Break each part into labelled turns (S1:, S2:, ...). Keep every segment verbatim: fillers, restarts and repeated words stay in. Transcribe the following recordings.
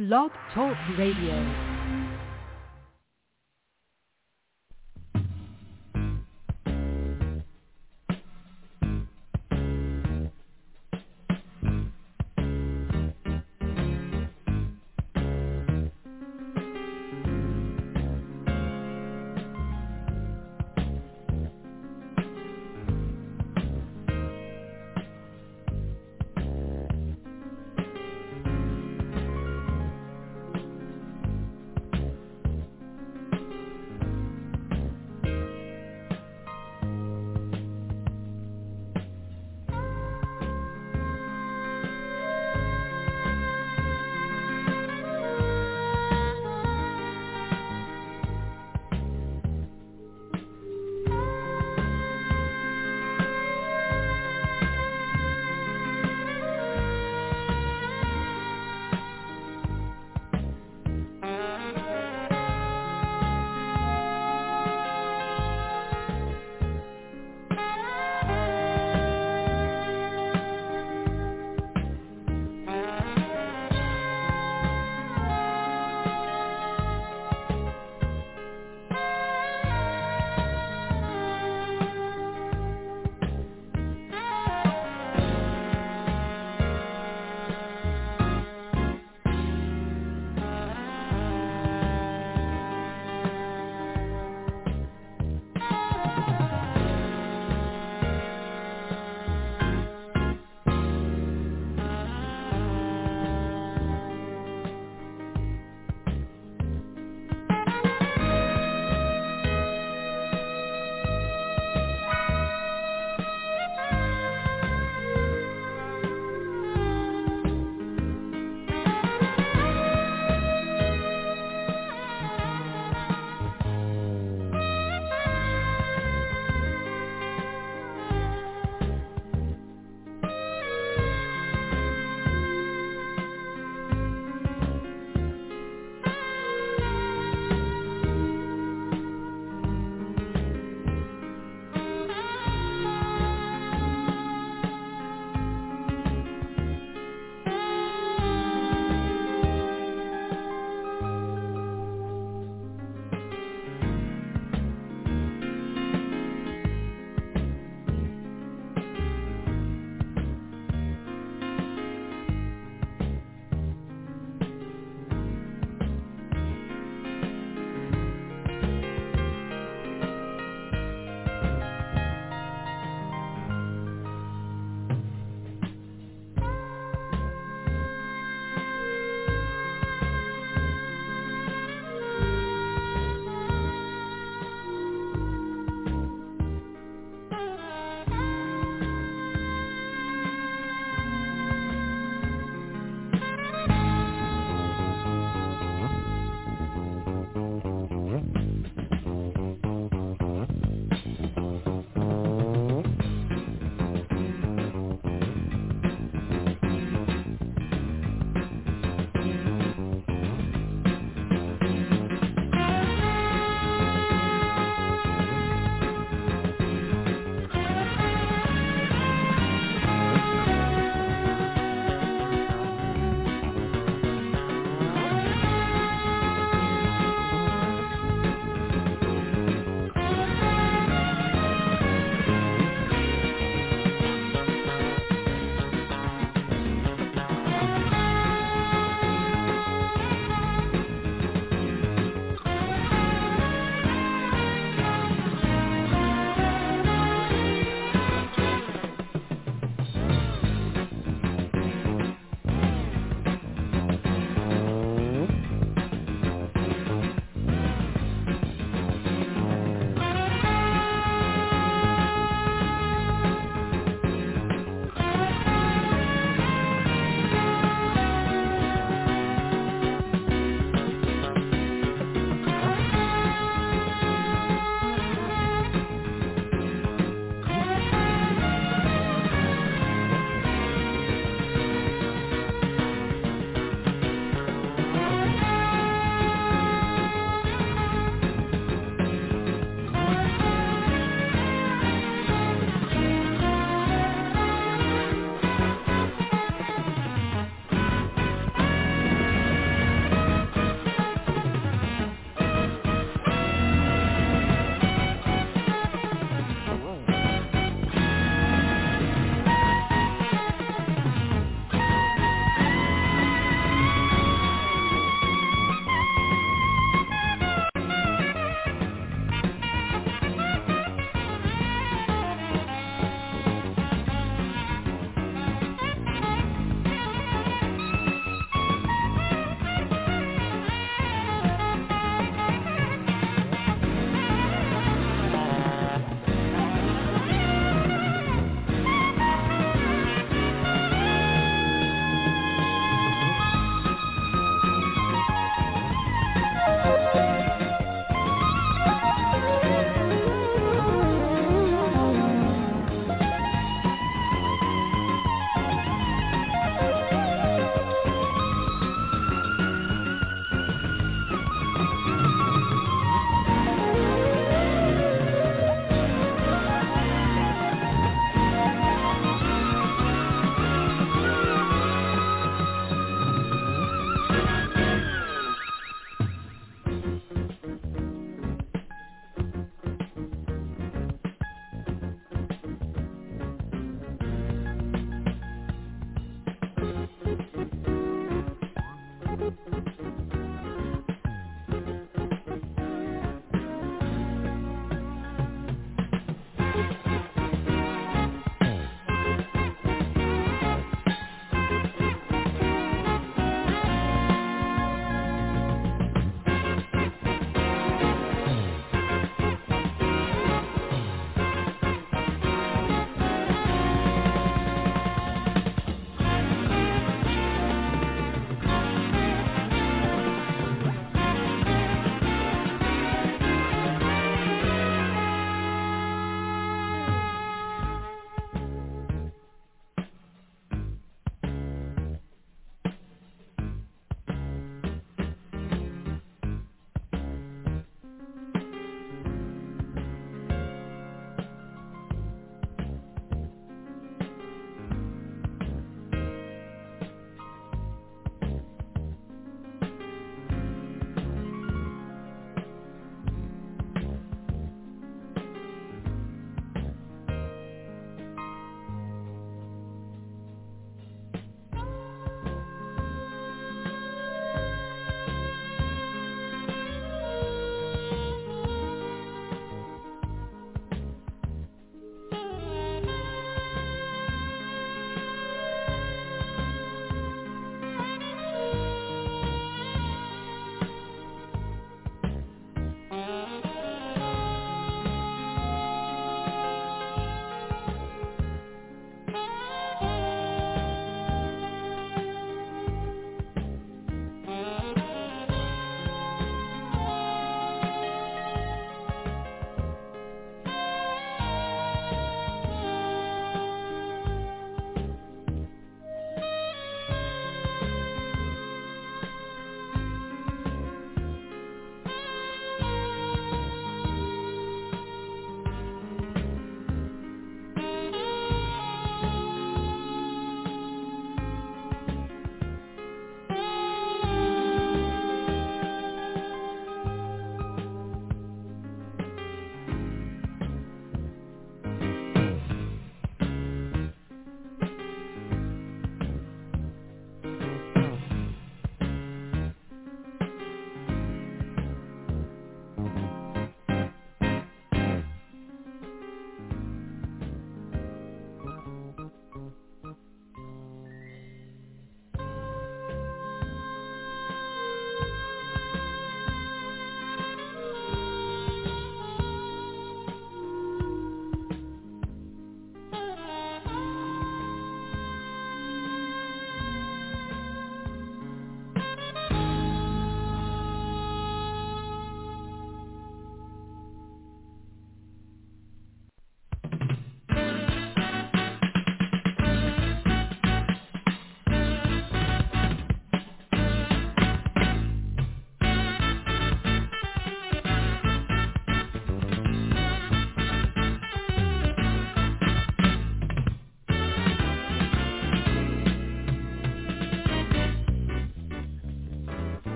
S1: Blog Talk Radio.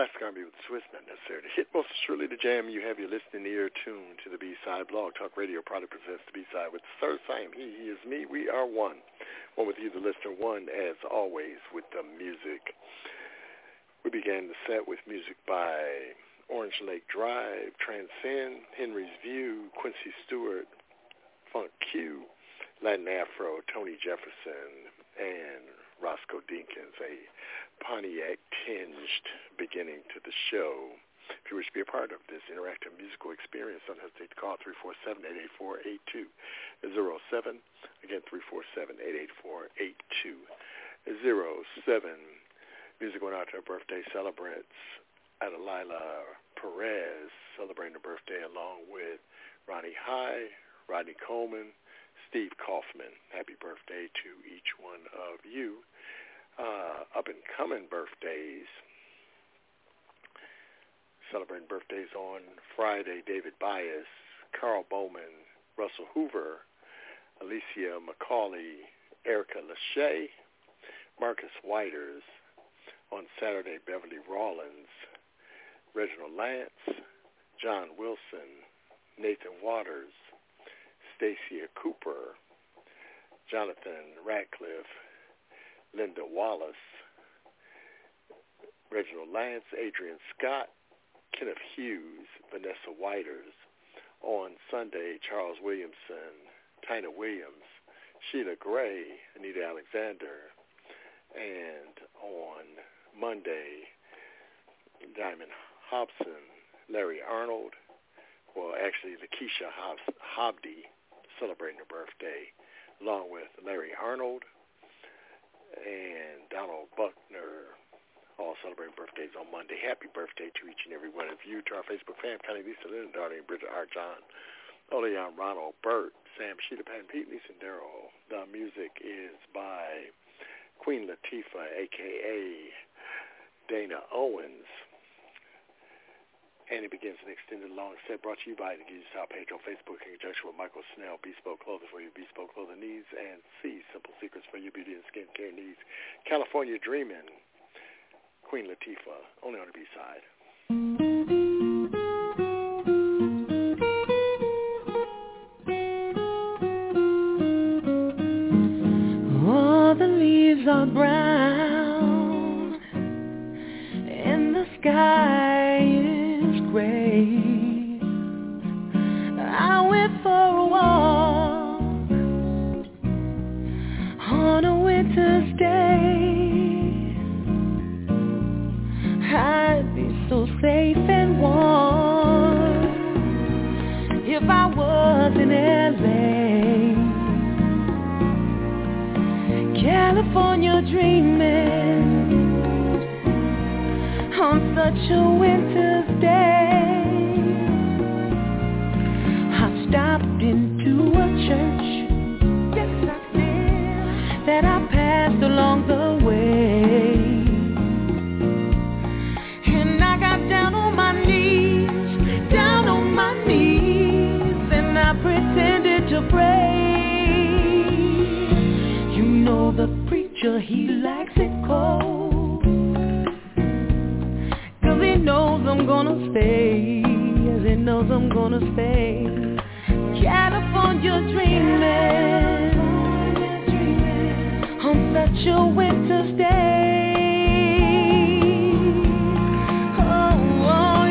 S1: Classic R and B with the Swiss, not necessary to hit. Most surely the jam. You have your listening ear tuned to the B-side. Blog Talk Radio product presents the B-side with the third I am he, he is me. We are one. One with you, the listener. One, as always, with the music. We began the set with music by Orange Lake Drive, Transcend, Henry's View, Quincy Stewart, Funk Q, Latin Afro, Tony Jefferson, and Roscoe Dinkins, a Pontiac-tinged beginning to the show. If you wish to be a part of this interactive musical experience, don't hesitate to call three four seven, eight eight four, eight two zero seven. Again, three four seven, eight eight four, eight two zero seven. Music went out to our birthday celebrants, Adelila Perez, celebrating her birthday along with Ronnie High, Rodney Coleman, Steve Kaufman. Happy birthday to each one of you. Uh, up-and-coming birthdays. Celebrating birthdays on Friday, David Bias, Carl Bowman, Russell Hoover, Alicia McCauley, Erica Lachey, Marcus Whiters. On Saturday, Beverly Rawlins, Reginald Lance, John Wilson, Nathan Waters, Stacia Cooper, Jonathan Ratcliffe, Linda Wallace, Reginald Lance, Adrian Scott, Kenneth Hughes, Vanessa Whiters. On Sunday, Charles Williamson, Tina Williams, Sheila Gray, Anita Alexander. And on Monday, Diamond Hobson, Larry Arnold, well, actually, Lakeisha Hob- Hobdy, celebrating her birthday, along with Larry Arnold and Donald Buckner, all celebrating birthdays on Monday. Happy birthday to each and every one of you. To our Facebook fam, Connie, Lisa, Lynn, Darlene, Bridget, Art, John, Oleon, Ronald, Burt, Sam, Sheeta, Pan, Pete, Lisa, and Daryl. The music is by Queen Latifah, a k a. Dana Owens. And it begins an extended long set brought to you by the Giza South page on Facebook in conjunction with Michael Snell, Bespoke Clothing for your bespoke clothing needs, and C, Simple Secrets for your beauty and skincare needs. California Dreamin', Queen Latifah, only on the B-side.
S2: All the leaves are brown, and the sky is gray. I went for a walk on a winter's day. I'd be so safe and warm if I was in L A, California dreaming on such a winter's day. I stopped into a church, yes I did, that I passed along the way. And I got down on my knees, down on my knees, and I pretended to pray. You know the preacher, he likes it cold, he knows I'm gonna stay, yes, he knows I'm gonna stay. California dreaming on such a winter's day. Oh, oh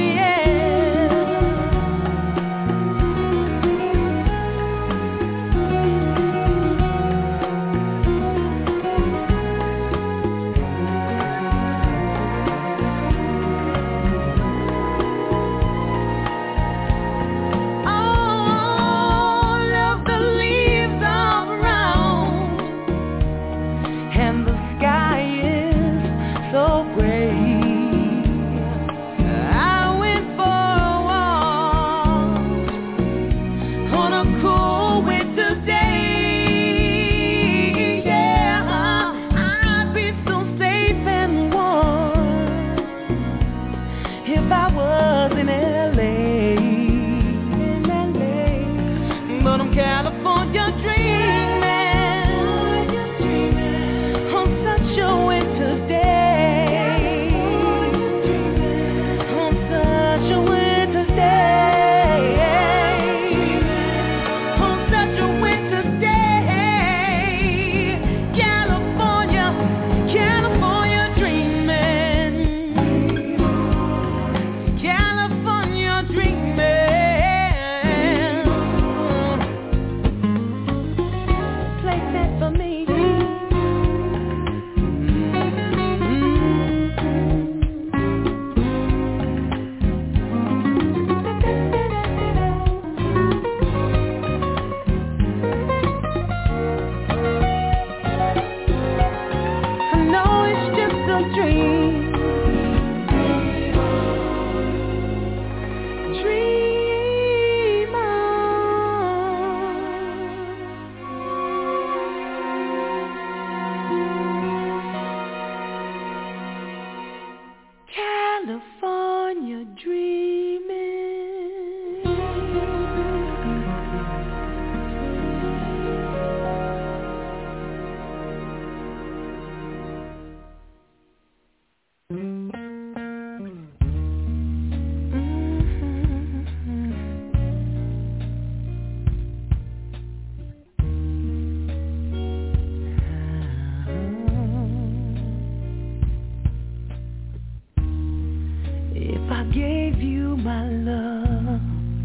S2: I gave you my love,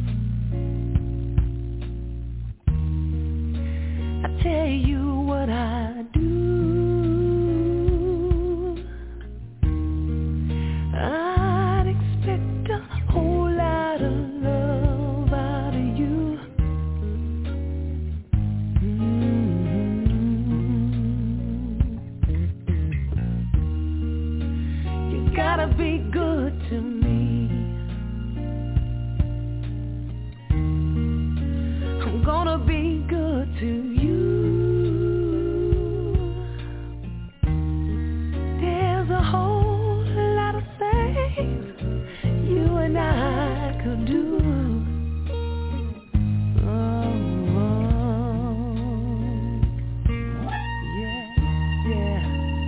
S2: I tell you what I do. I'd expect a whole lot of love out of you. Mm-hmm. You gotta be good to me. I'm gonna be good to you. There's a whole lot of things you and I could do. Oh, oh. Yeah, yeah.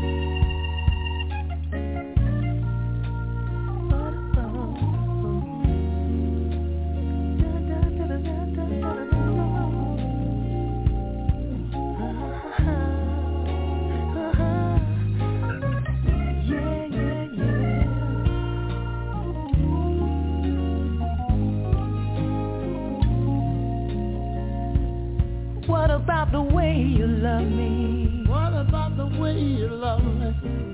S2: What about the way you love me?
S3: What about the way you love me?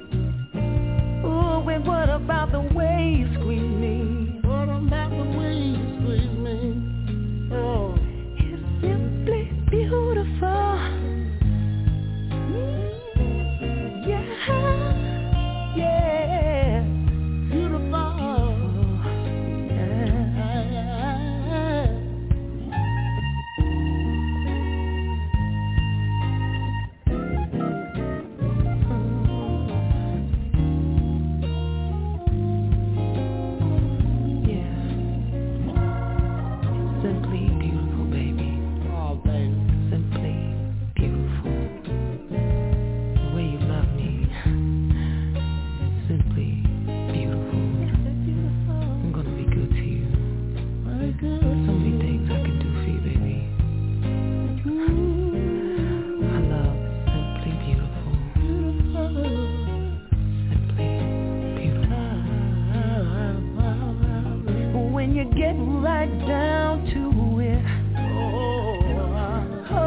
S2: Ooh, and what about the way you squeeze me?
S3: What about the way you squeeze me? Oh,
S2: It's simply beautiful. Yeah, yeah,
S3: beautiful.
S2: yeah. Simply beautiful, baby.
S3: Oh, baby.
S2: Simply beautiful. The way you love me. Simply beautiful. I'm gonna be good to you.
S3: Very good.
S2: So many things I can do for you, baby. I love simply beautiful. Simply beautiful. When you get right down to it. Oh,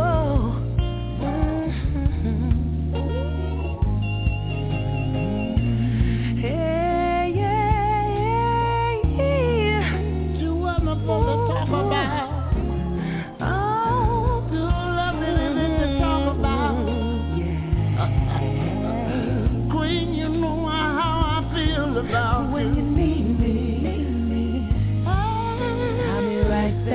S2: mhm. Hey, yeah, yeah, yeah.
S3: You want me for to talk about?
S2: Oh,
S3: You love me to talk about?
S2: yeah.
S3: Queen, you know how I feel about
S2: When
S3: you.
S2: you need me, I'll be right there.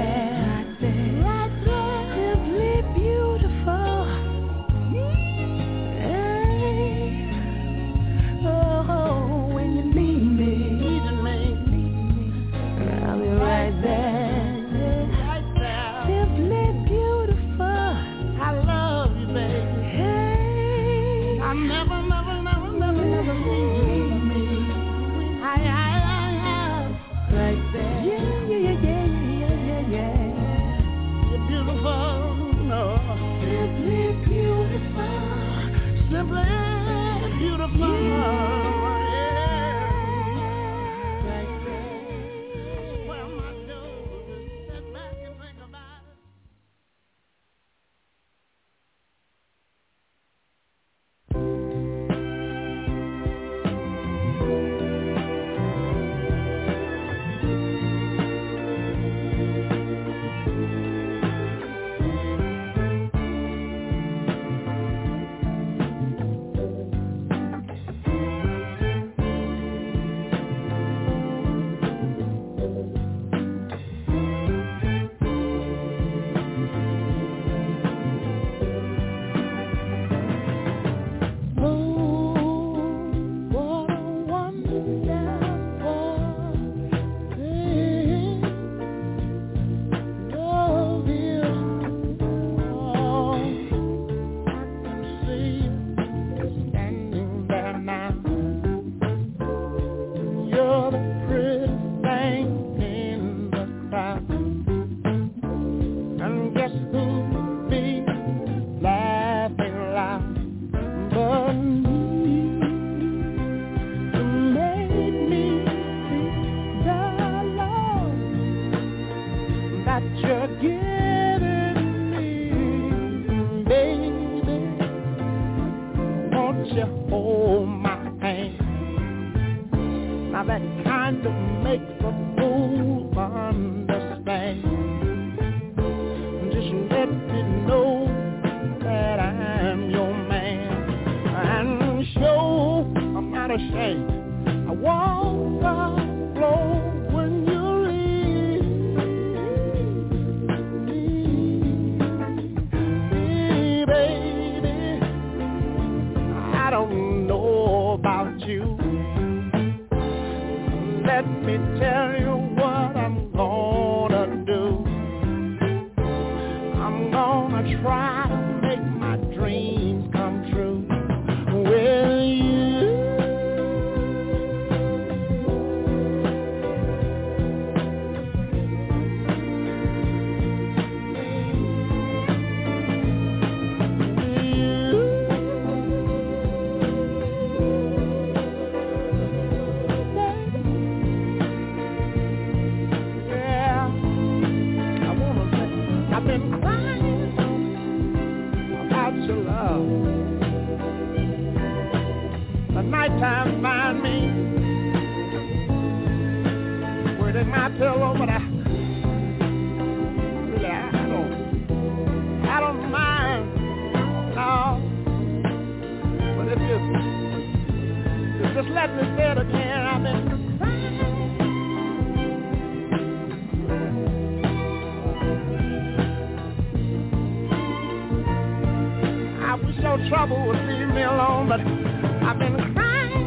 S3: makes a fool understand. Just let me know that I'm your man. And show I'm not ashamed. I won't follow when you leave me, baby. I don't know about you. Let me tell you what I'm gonna do. I'm gonna try to make my dreams come true with you. Nighttime find me within my pillow, but I really I don't I don't mind, no. But if you if just let me say it again, I've been I wish your trouble would leave me alone, but I've been crying.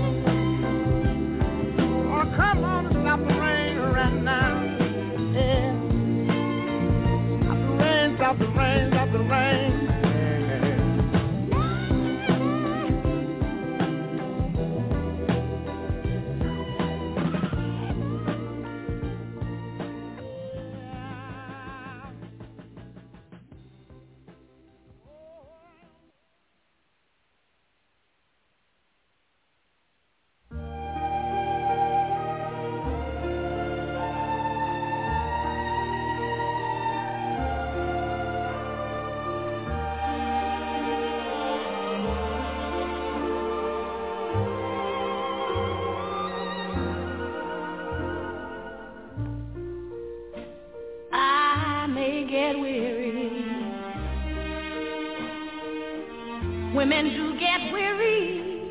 S3: Oh, come on and stop the rain right now. Yeah. Stop the rain, stop the rain, stop the rain.
S2: Women do get weary,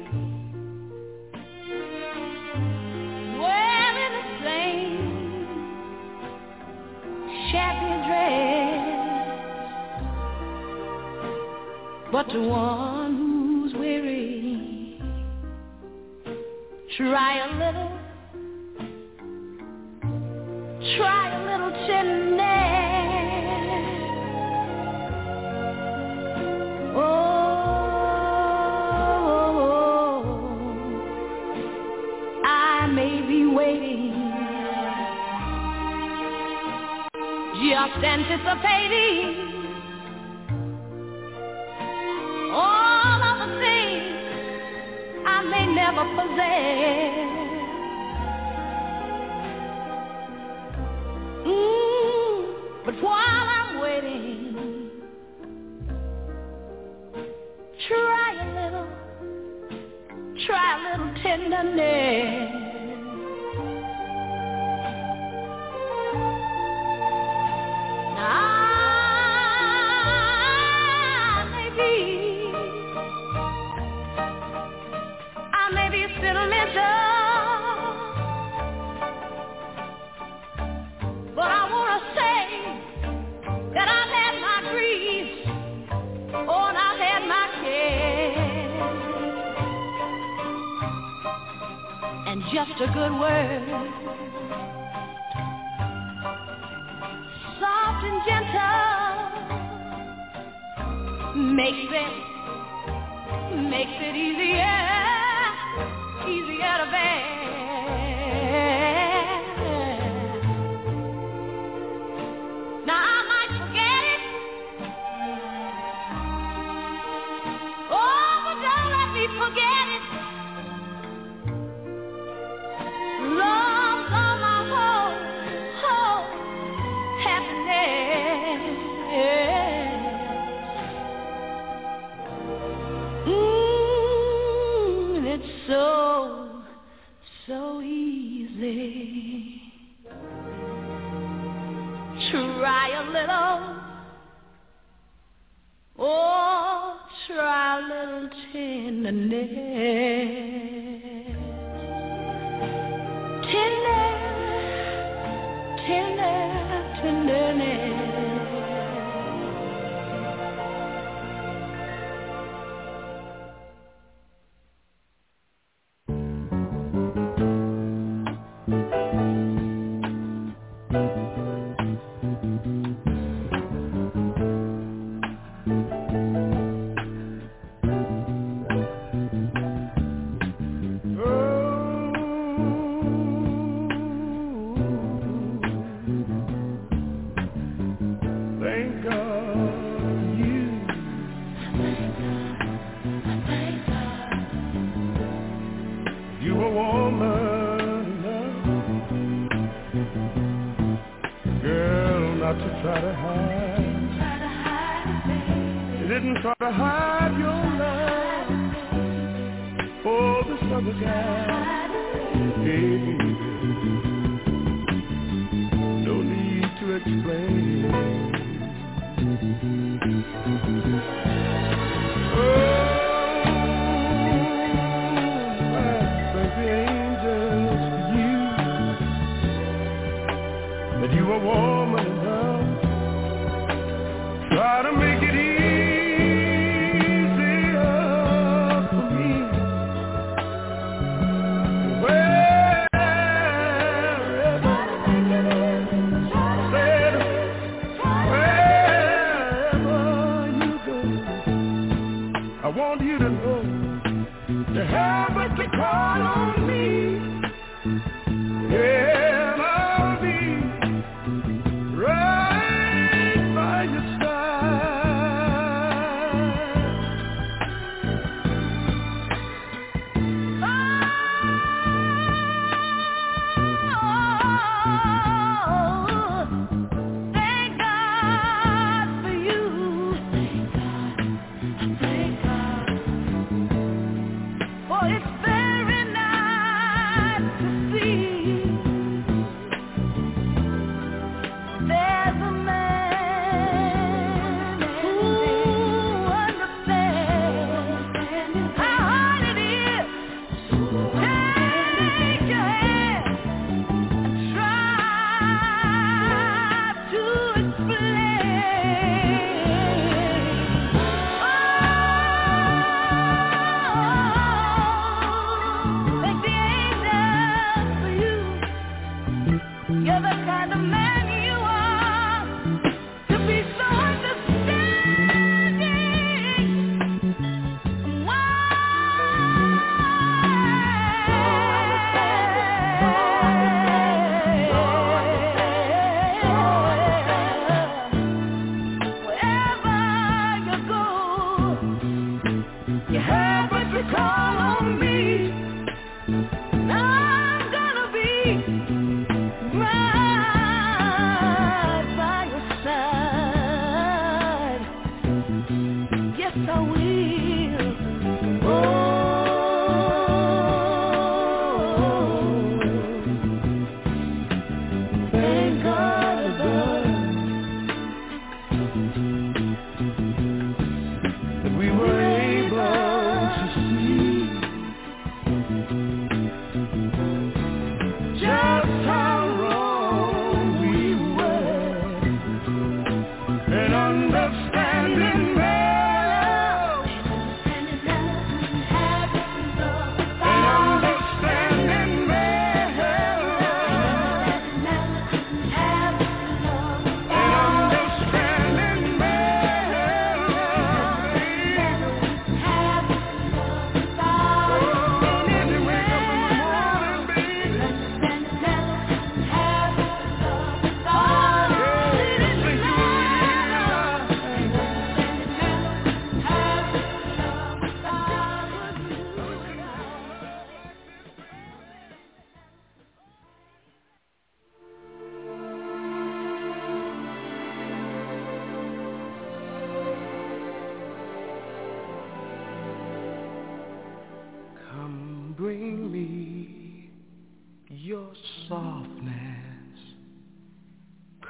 S2: wearing the same shabby dress. But the one who's weary, try a little, try a little tenderness. Oh. Just anticipating all of the things I may never possess. Mm, but while I'm waiting, try a little, try a little tenderness. But I want to say that I've had my griefs, oh, and I've had my cares, and just a good word, soft and gentle, makes it, makes it easier, easier to bear. Forget it. Love's all my whole, whole happiness. Mm-hmm. try a little, oh, try a little tenderness, tender, tender, tenderness.
S3: Right.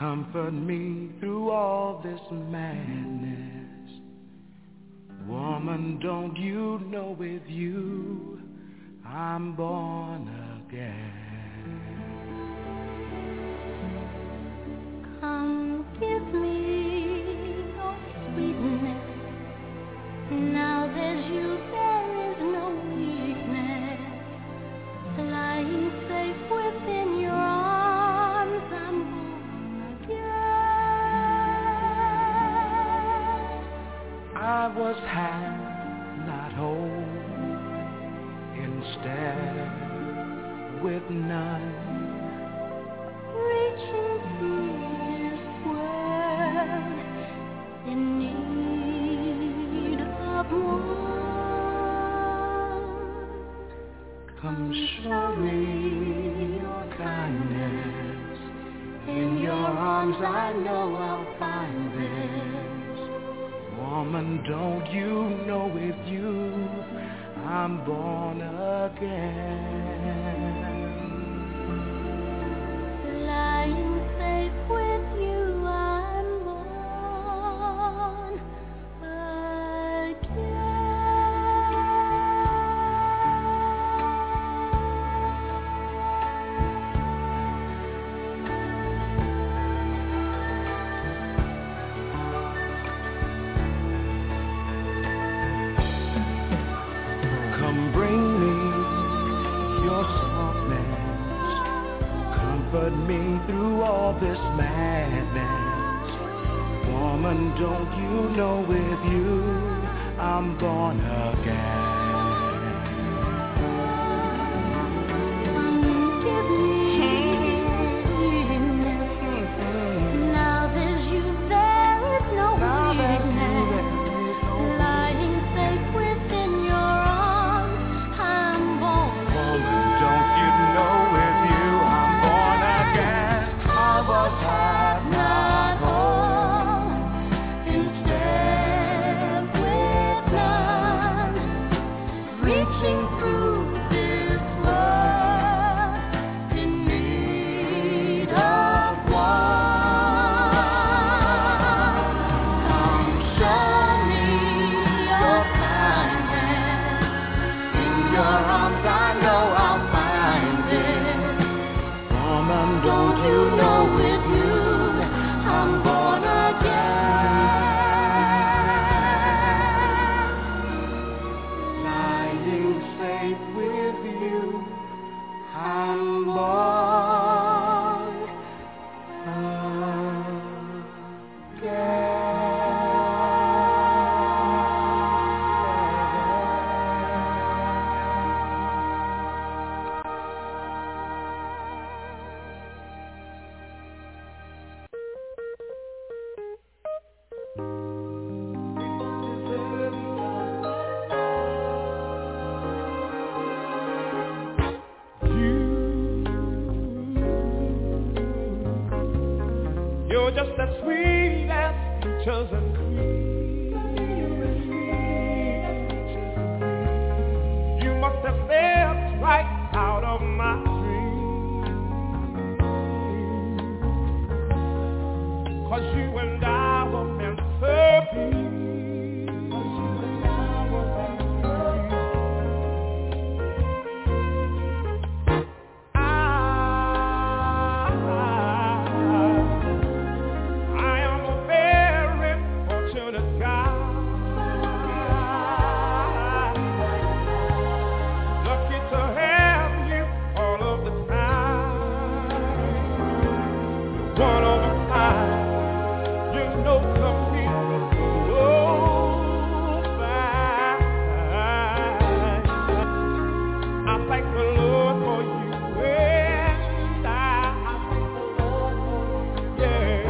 S4: comfort me through all this madness. Woman, don't you know with you I'm born again?
S5: Come give me your sweetness. Now there's you, there is no weakness. Lying safe within your arms, I'm born again.
S4: I was half, not whole, instead with none,
S5: reaching through this world in need of one.
S4: Come show me your kindness. In your arms I know I'll find this. Woman, don't you know with you I'm born again?
S5: Lying safe with you, I'm born again.
S4: Come bring me your softness, comfort me through all this madness. Woman, don't you know with you I'm born again?
S5: Come give me sweetness. Now there's you, there is no weakness. Lying safe within your arms, I'm born
S4: Woman, don't you know with you I'm born again? I was half, not whole,
S5: instead with none, reaching through this world in need of one. Come show me your kindness. In your arms I know I'll find it.
S4: woman,
S5: Don't you know with you I'm born again.
S4: lying safe with you I'm born
S3: You're just as sweet as peaches and cream. You must have stepped right out of my dream. 'Cause you and I were meant to be. 'Cause you and I were meant to be. I I am a very fortunate guy. Lucky to have you all of the time. You're one of a kind. You know some people so fine. I thank the Lord for you. And I, I thank the Lord for you. Yeah.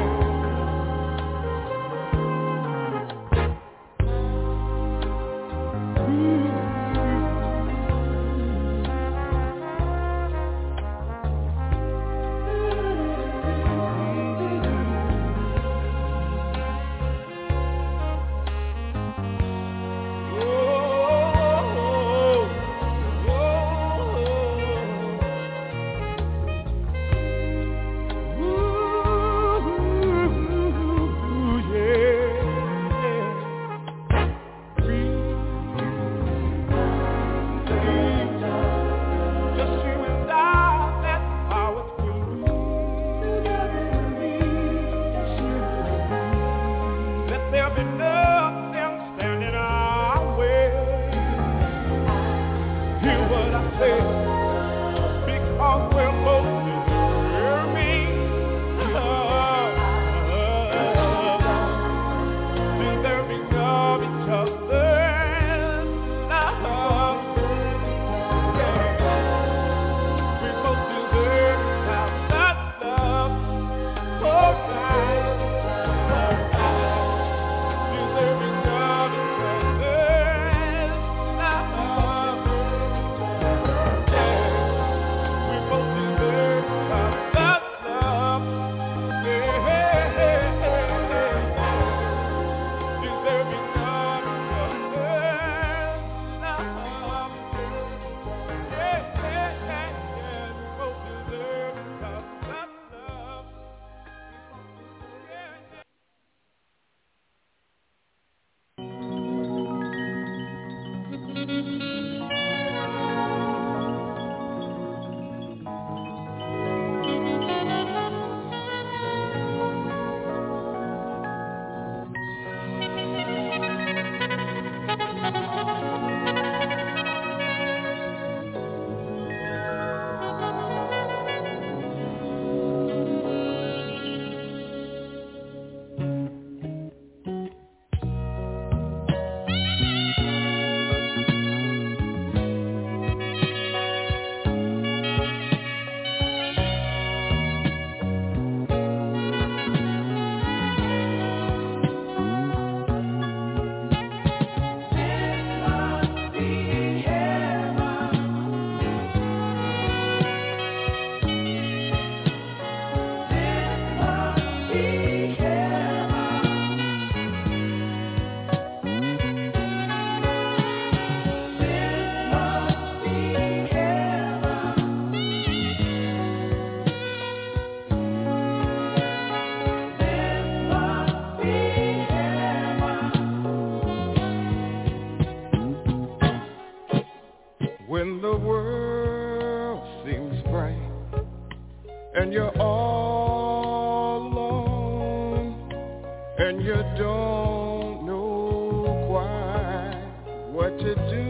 S3: when you don't know quite what to do.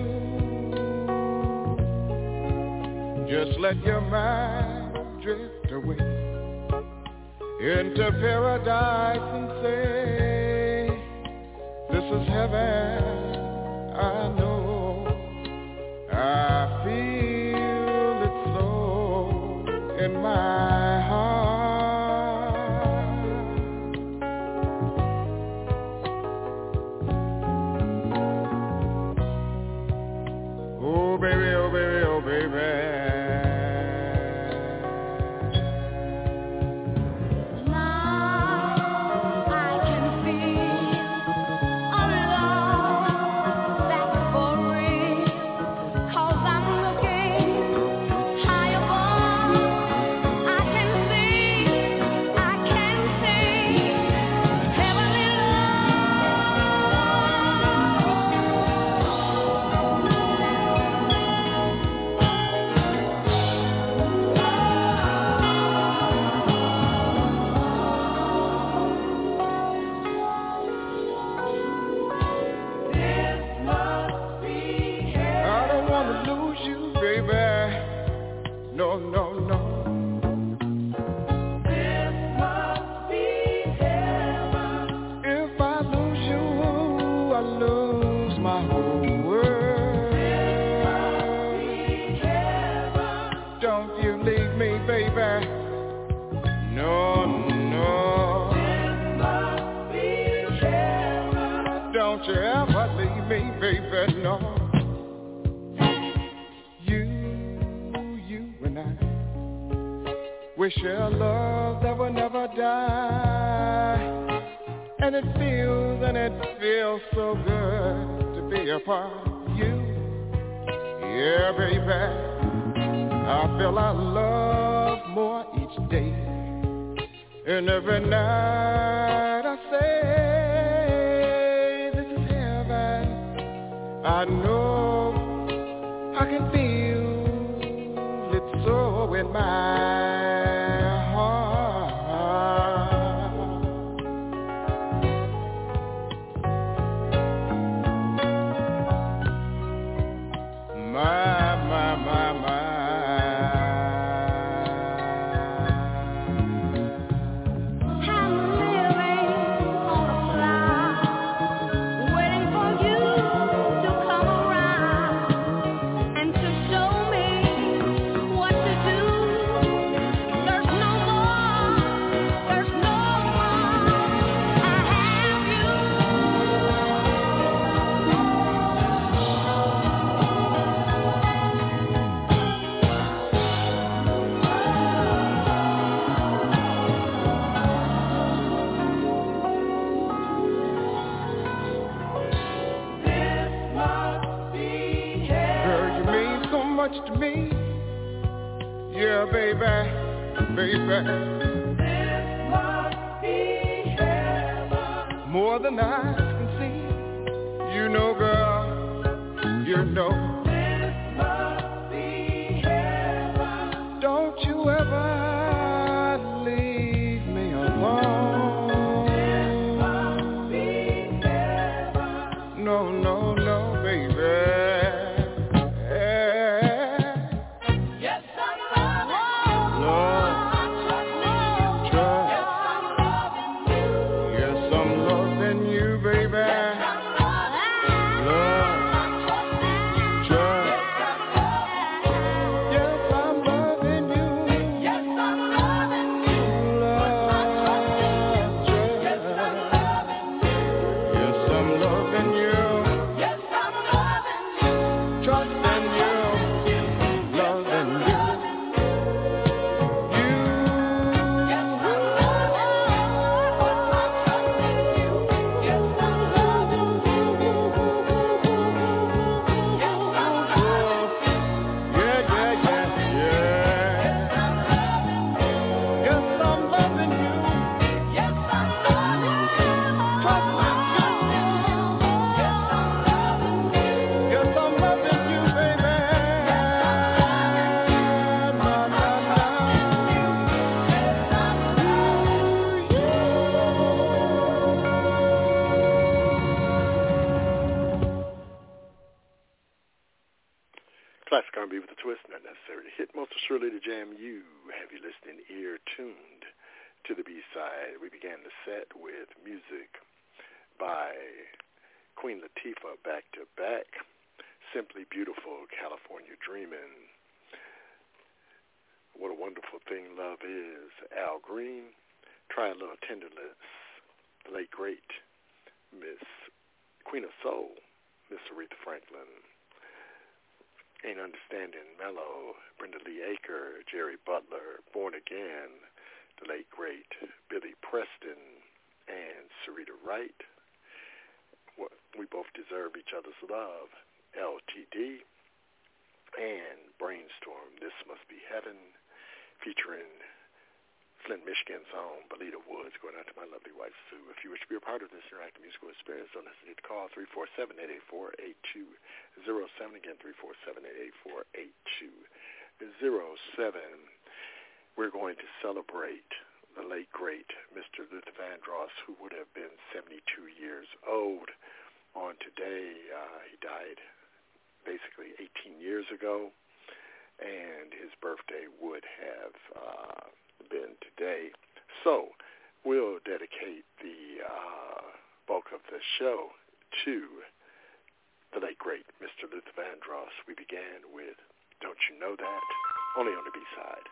S3: Just let your mind drift away into paradise and say, this is heaven. I know, I feel it so in my heart. Oh baby, oh baby, oh baby. We share love that will never die, and it feels, and it feels so good to be a part of you. Yeah, baby, I feel our love more each day, and every night I say, this is heaven. I know I can feel it so in my to me, yeah, baby, baby. This must be heaven. More than I can see, you know, girl, you know. This must be heaven. Don't you ever leave me alone. This must be heaven. No, no, no, baby. Trust
S1: R and B with a twist, not necessary to hit. Most assuredly to jam you. Have you listening ear tuned to the B-side? We began the set with music by Queen Latifah, back to back. Simply Beautiful, California Dreamin'. What a Wonderful Thing Love Is, Al Green. Try a Little Tenderness, the late great Miss Queen of Soul, Miss Aretha Franklin. Ain't Understanding, Mellow, Brenda Lee Aker, Jerry Butler, Born Again, the late great Billy Preston, and Sarita Wright. We both deserve each other's love, L T D, and Brainstorm, This Must Be Heaven, featuring Flint, Michigan's own Belita Woods, going out to my lovely wife, Sue. If you wish to be a part of this interactive musical experience, don't hesitate to call three four seven, eight eight four, eight two zero seven. Again, three four seven, eight eight four, eight two zero seven. We're going to celebrate the late, great Mister Luther Vandross, who would have been seventy-two years old on today. Uh, he died basically eighteen years ago, and his birthday would have uh, been today. So we'll dedicate the uh, bulk of the show to the late, great Mister Luther Vandross. We began with Don't You Know That, only on the B-side.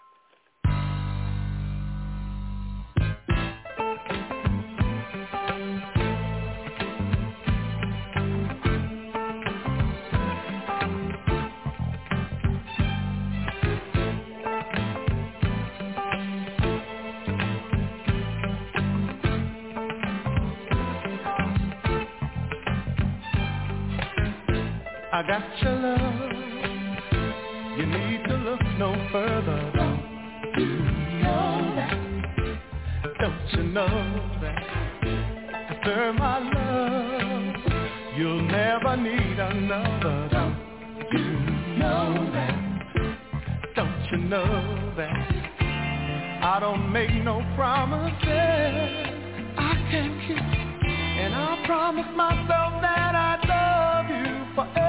S4: I got your love. You need to look no further. Don't you know that? Don't you know that? After my love, you'll never need another. Don't you know that? Don't you know that? I don't make no promises I can't keep, and I promise myself that I love you forever.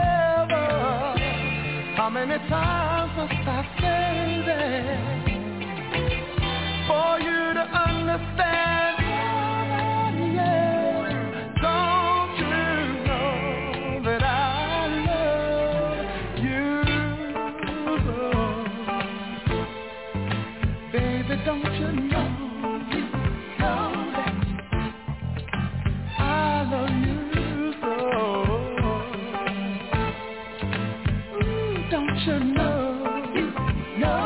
S4: How many times must I say that for you to understand? Yeah. Don't you know that I love you? Baby, don't you know? You know that I love you so. Don't you know, you know,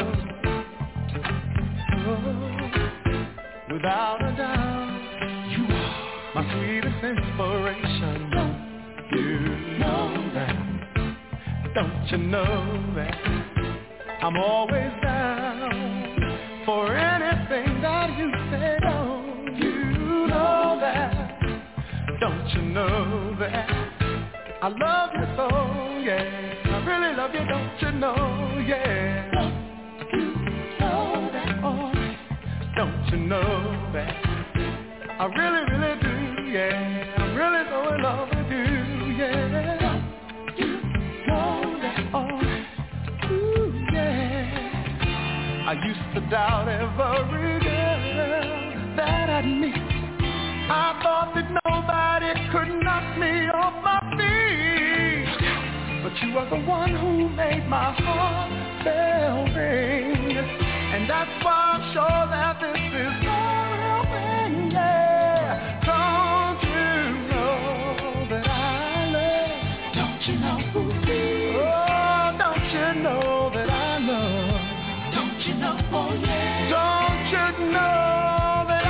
S4: oh, without a doubt, you are my sweetest inspiration. Don't you know that? Don't you know that? I'm always down for anything that you say. Don't you know that? Don't you know that? I love you so, yeah. I really love you, don't you know, yeah. Don't you know that? Oh, don't you know that? I really, really do, yeah. I'm really so in love with you, yeah. Don't you know that? Oh, ooh, yeah. I used to doubt every girl that I'd meet. I thought that nobody could knock me off my feet. But you are the one who made my heart bell ring. And that's why I'm sure that this is the real thing, yeah. Don't you know that I love? Don't you know who feels? Oh, don't you know that I love? Don't you know, oh yeah. Don't you know that I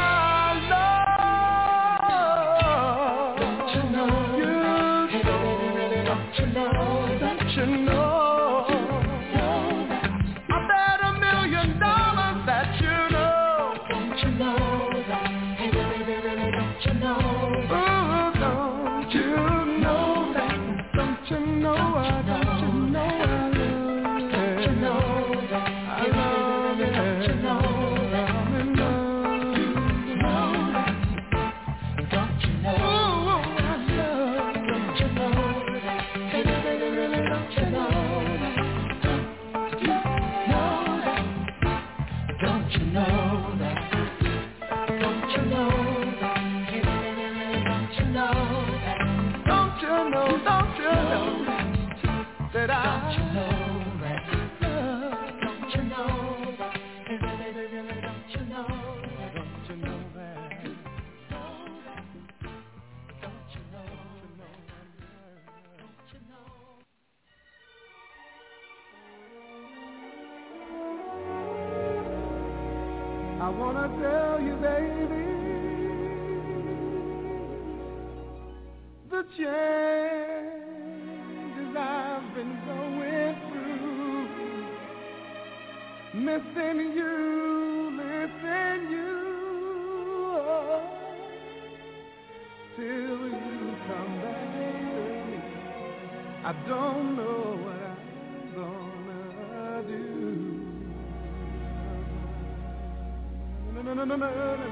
S4: love? Don't you know? You know, don't you know? Don't you know? I bet a million dollars that you know. Don't you know that? Hey, really, really, don't you know? Oh, don't you know that? Don't you know? I don't you know I love? Don't you know that? I love it. Don't you know that? I'm in love. Don't you know that? Don't you know? Oh, I love. Don't you know that? Hey, really, really, don't you know that? you know that? Don't you know that? Don't you know, don't you know that I don't you know that? Don't you know that? Don't you know that? Don't you know that? Don't you know? Don't you know?
S3: I wanna tell you, baby, the changes I've been going through, missing you, missing you, oh, till you come back to me. I don't know what I'm gonna do. No, no, no, no, no, no, no.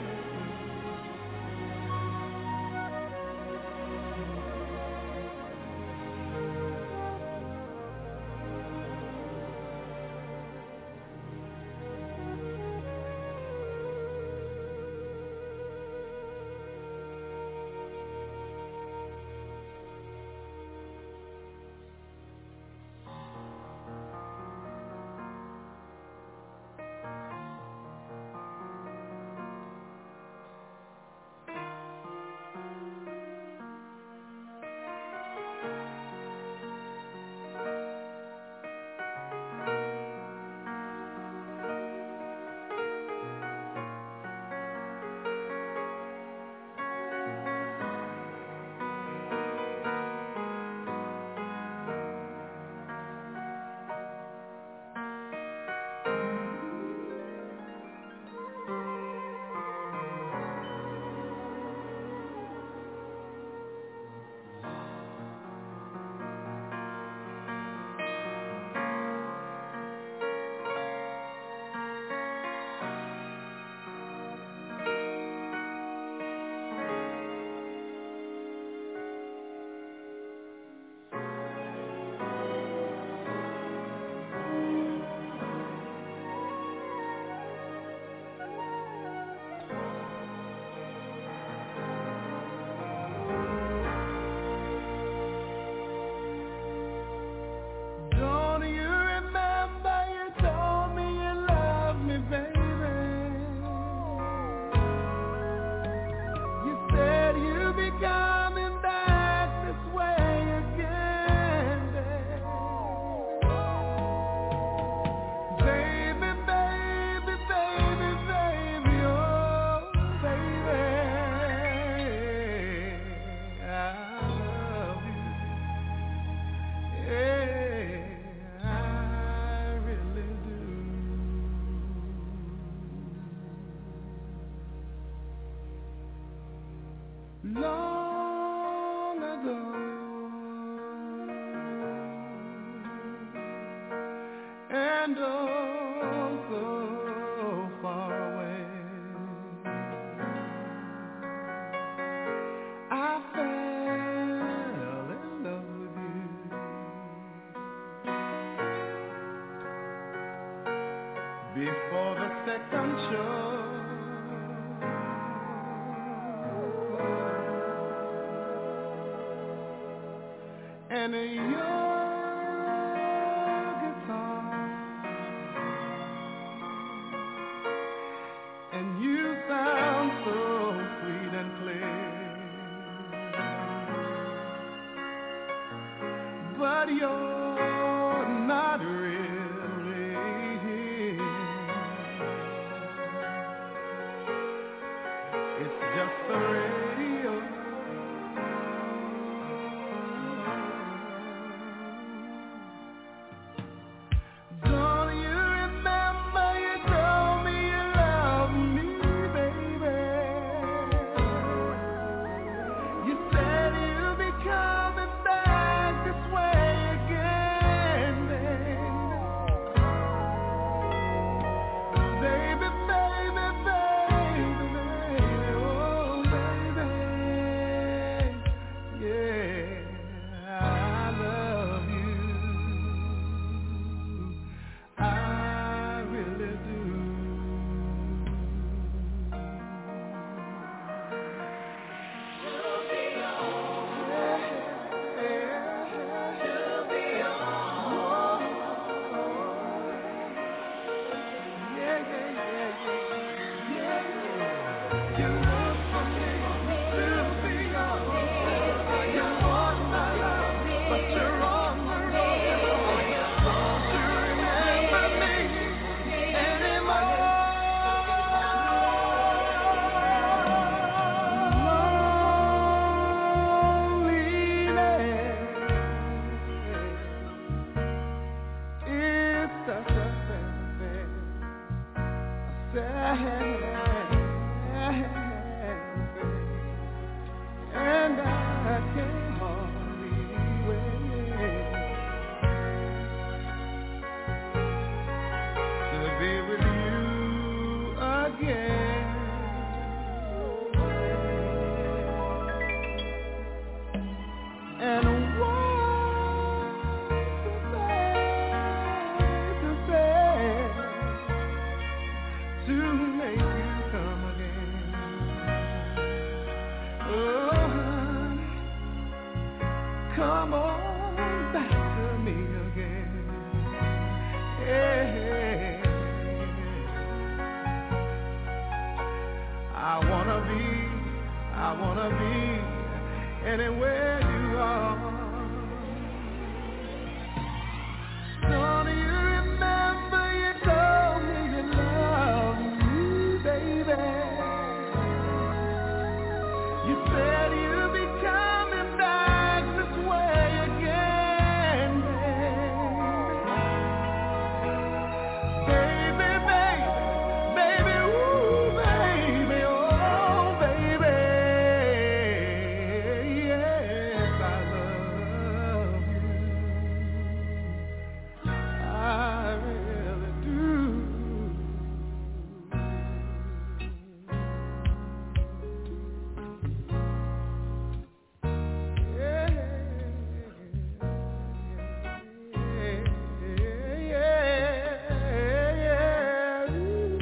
S3: Long ago, and oh so far away, I fell in love with you before the second show. And your guitar, and you sound so sweet and clear, but you're not really here. It's just the radio. Baby, baby, baby, oh baby. anywhere you are. Don't you remember you told me you love me, baby? You said you'd be coming back this way again, baby, baby, baby, ooh, baby, oh, baby, yes, I love you, I really do. Yeah, yeah, yeah, ooh.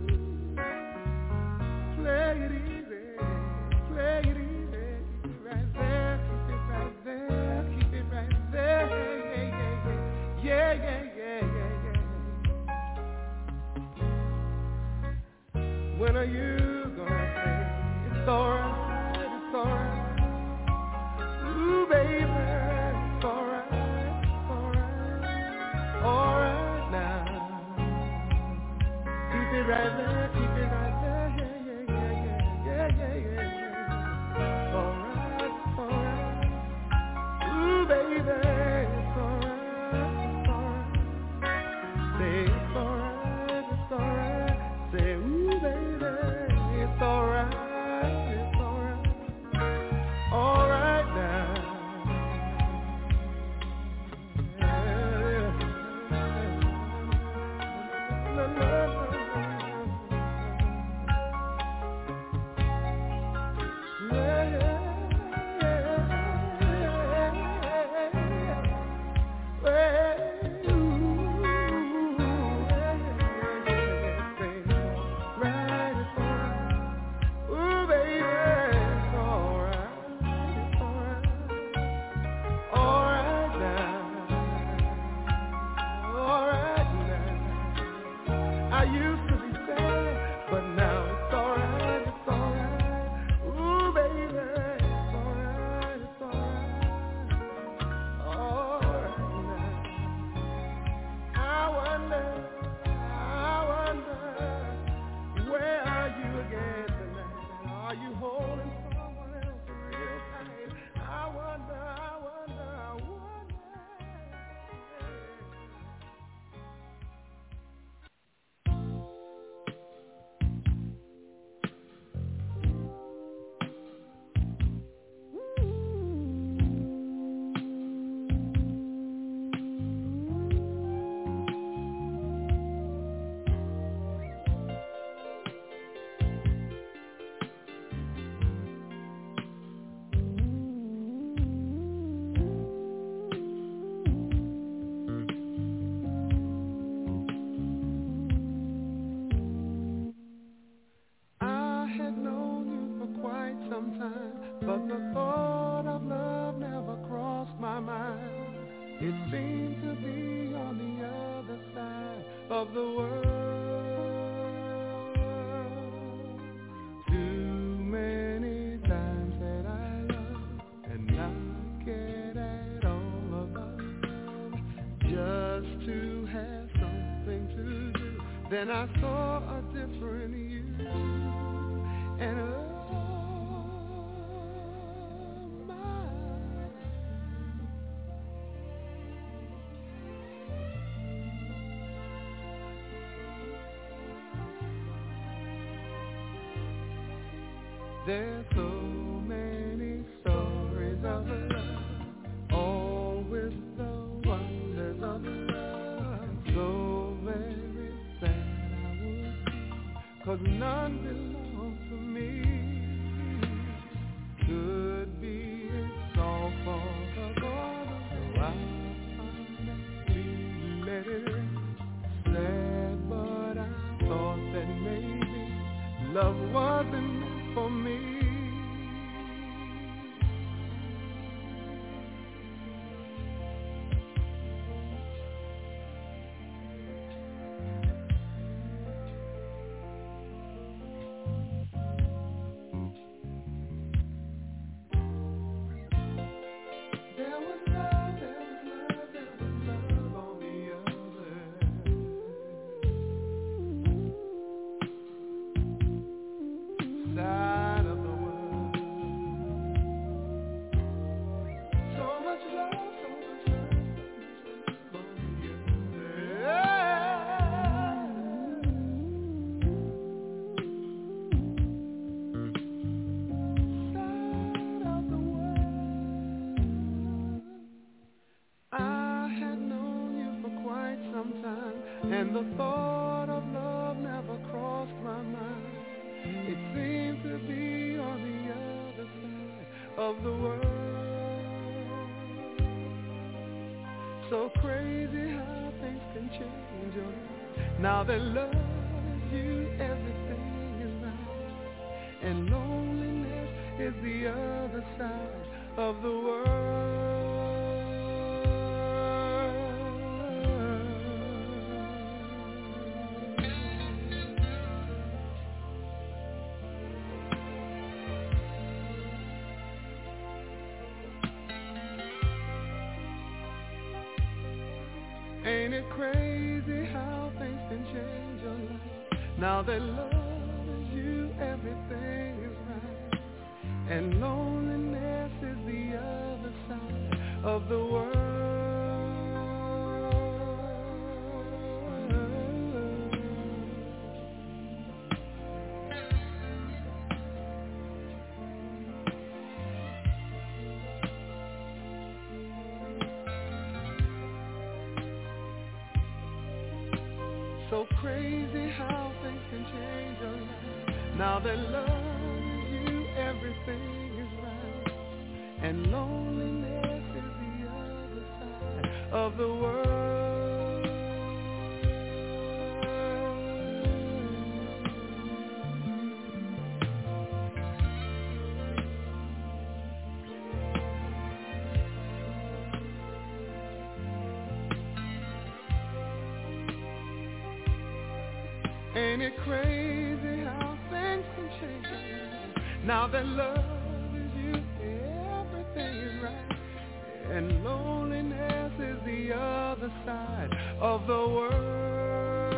S3: Play it easy, play it easy, right there, keep it right there, keep it right there, yeah, yeah, yeah, yeah, yeah, yeah. When are you gonna say it's alright, it's alright? Ooh, baby, it's alright, it's alright, alright now. Keep it right there, keep it right there, yeah, yeah, yeah, yeah, yeah, yeah, yeah, yeah. Alright, it's alright. Ooh, baby, it's alright, it's alright. Say it's alright, it's alright. Say, ooh, baby, it's alright, it's alright. Alright now. La, la, la, la. I used to be sad, but now it's alright, it's alright. Ooh, baby, it's alright, it's alright. Alright now. I wonder, I wonder, where are you again tonight? Are you holding someone else real tight? I wonder, I wonder, I wonder. I had known you for quite some time, but the thought of love never crossed my mind. It seemed to be on the other side of the world. Too many times that I loved and not get at all about love, just to have something to do. Then I saw a different you. And oh my, there's so many stories of love, all with the wonders of love. So very sad I would be, 'cause none belong to me. Could be it's all for the bother, so I finally let it rest. Sad, but I thought that maybe love wasn't meant for me.
S4: the thought of love never crossed my mind. It seemed to be on the other side of the world. So crazy how things can change your life. Now that love is you, everything is right. And loneliness is the other side of the world. Ain't it crazy how things can change your life? Now that love is you, everything is right. And loneliness is the other side of the world. So crazy how things can change your life. Now that love is you, everything is right. And loneliness is the other side of the world. Ain't it crazy how things can change your life? Now that love is you, everything is right. And loneliness is the other side of the world.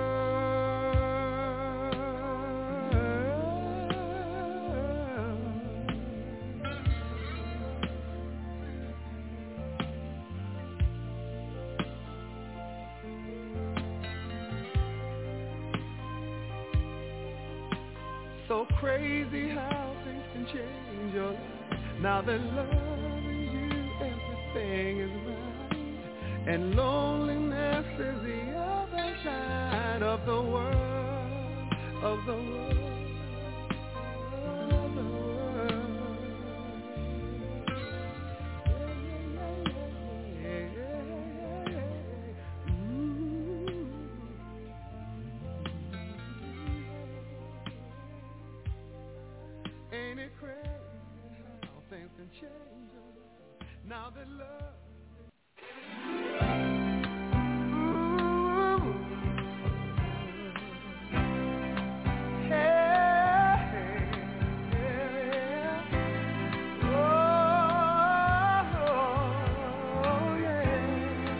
S4: So crazy how things can change your life. Now that love is you, everything is right. And loneliness is the other side of the world, of the world, of the world. Yeah, yeah, yeah, yeah. Ooh. Ain't it crazy how things can change your life? Now that love. Ooh. Hey, yeah. Oh, oh, yeah.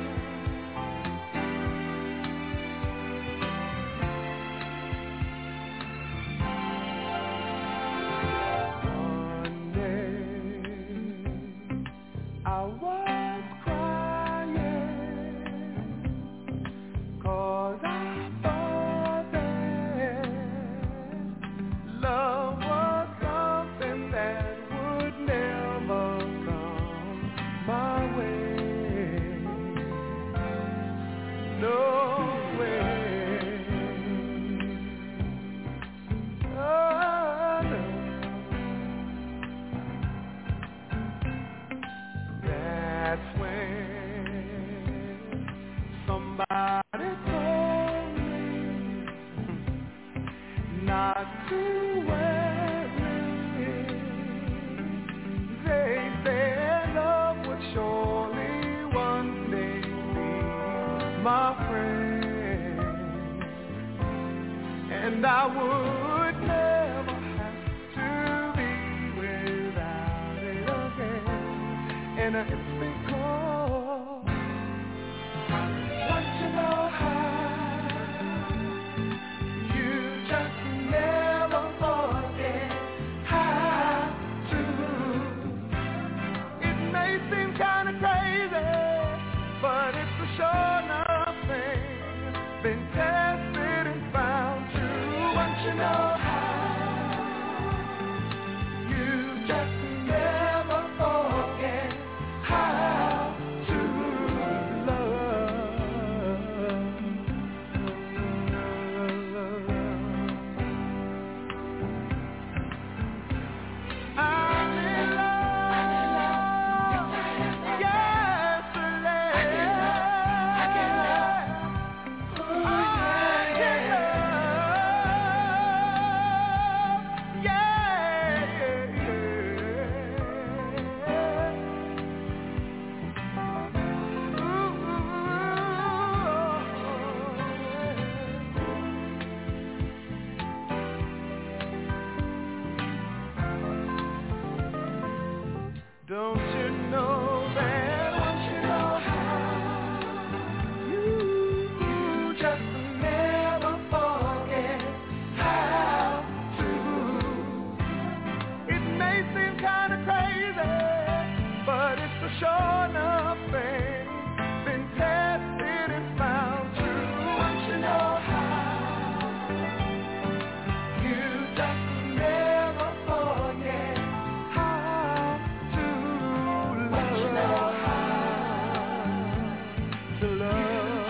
S4: One day I was crying 'cause I thought that love was something that would never come my way. No way. Oh, no. That's when somebody told me not to worry. They said love would surely one day be my friend, and I would never have to be without it again. And it's because once you know how, you just never forget how to. It may seem kind of crazy, but it's a sure enough thing. Been tested and found true. Once you know how, you just never forget how. a sure enough thing, been tested and found true. Want you know how? You just never forget how to love. Want you know how to love.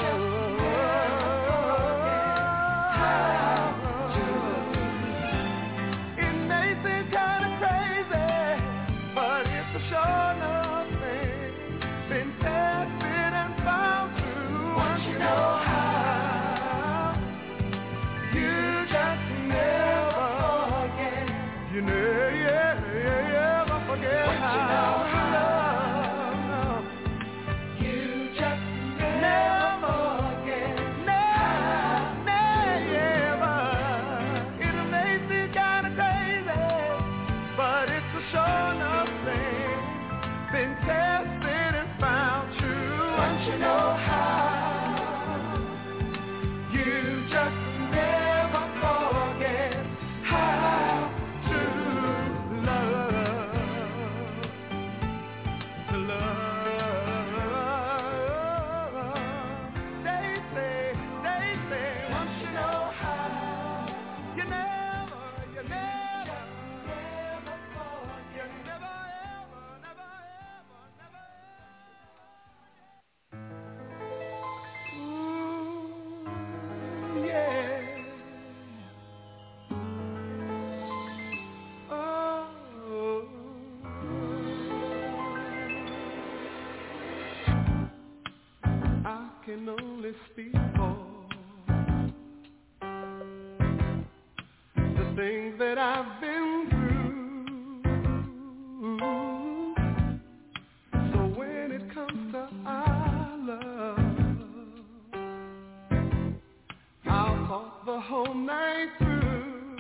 S4: Can only speak for the things that I've been through. So when it comes to our love, I'll talk the whole night through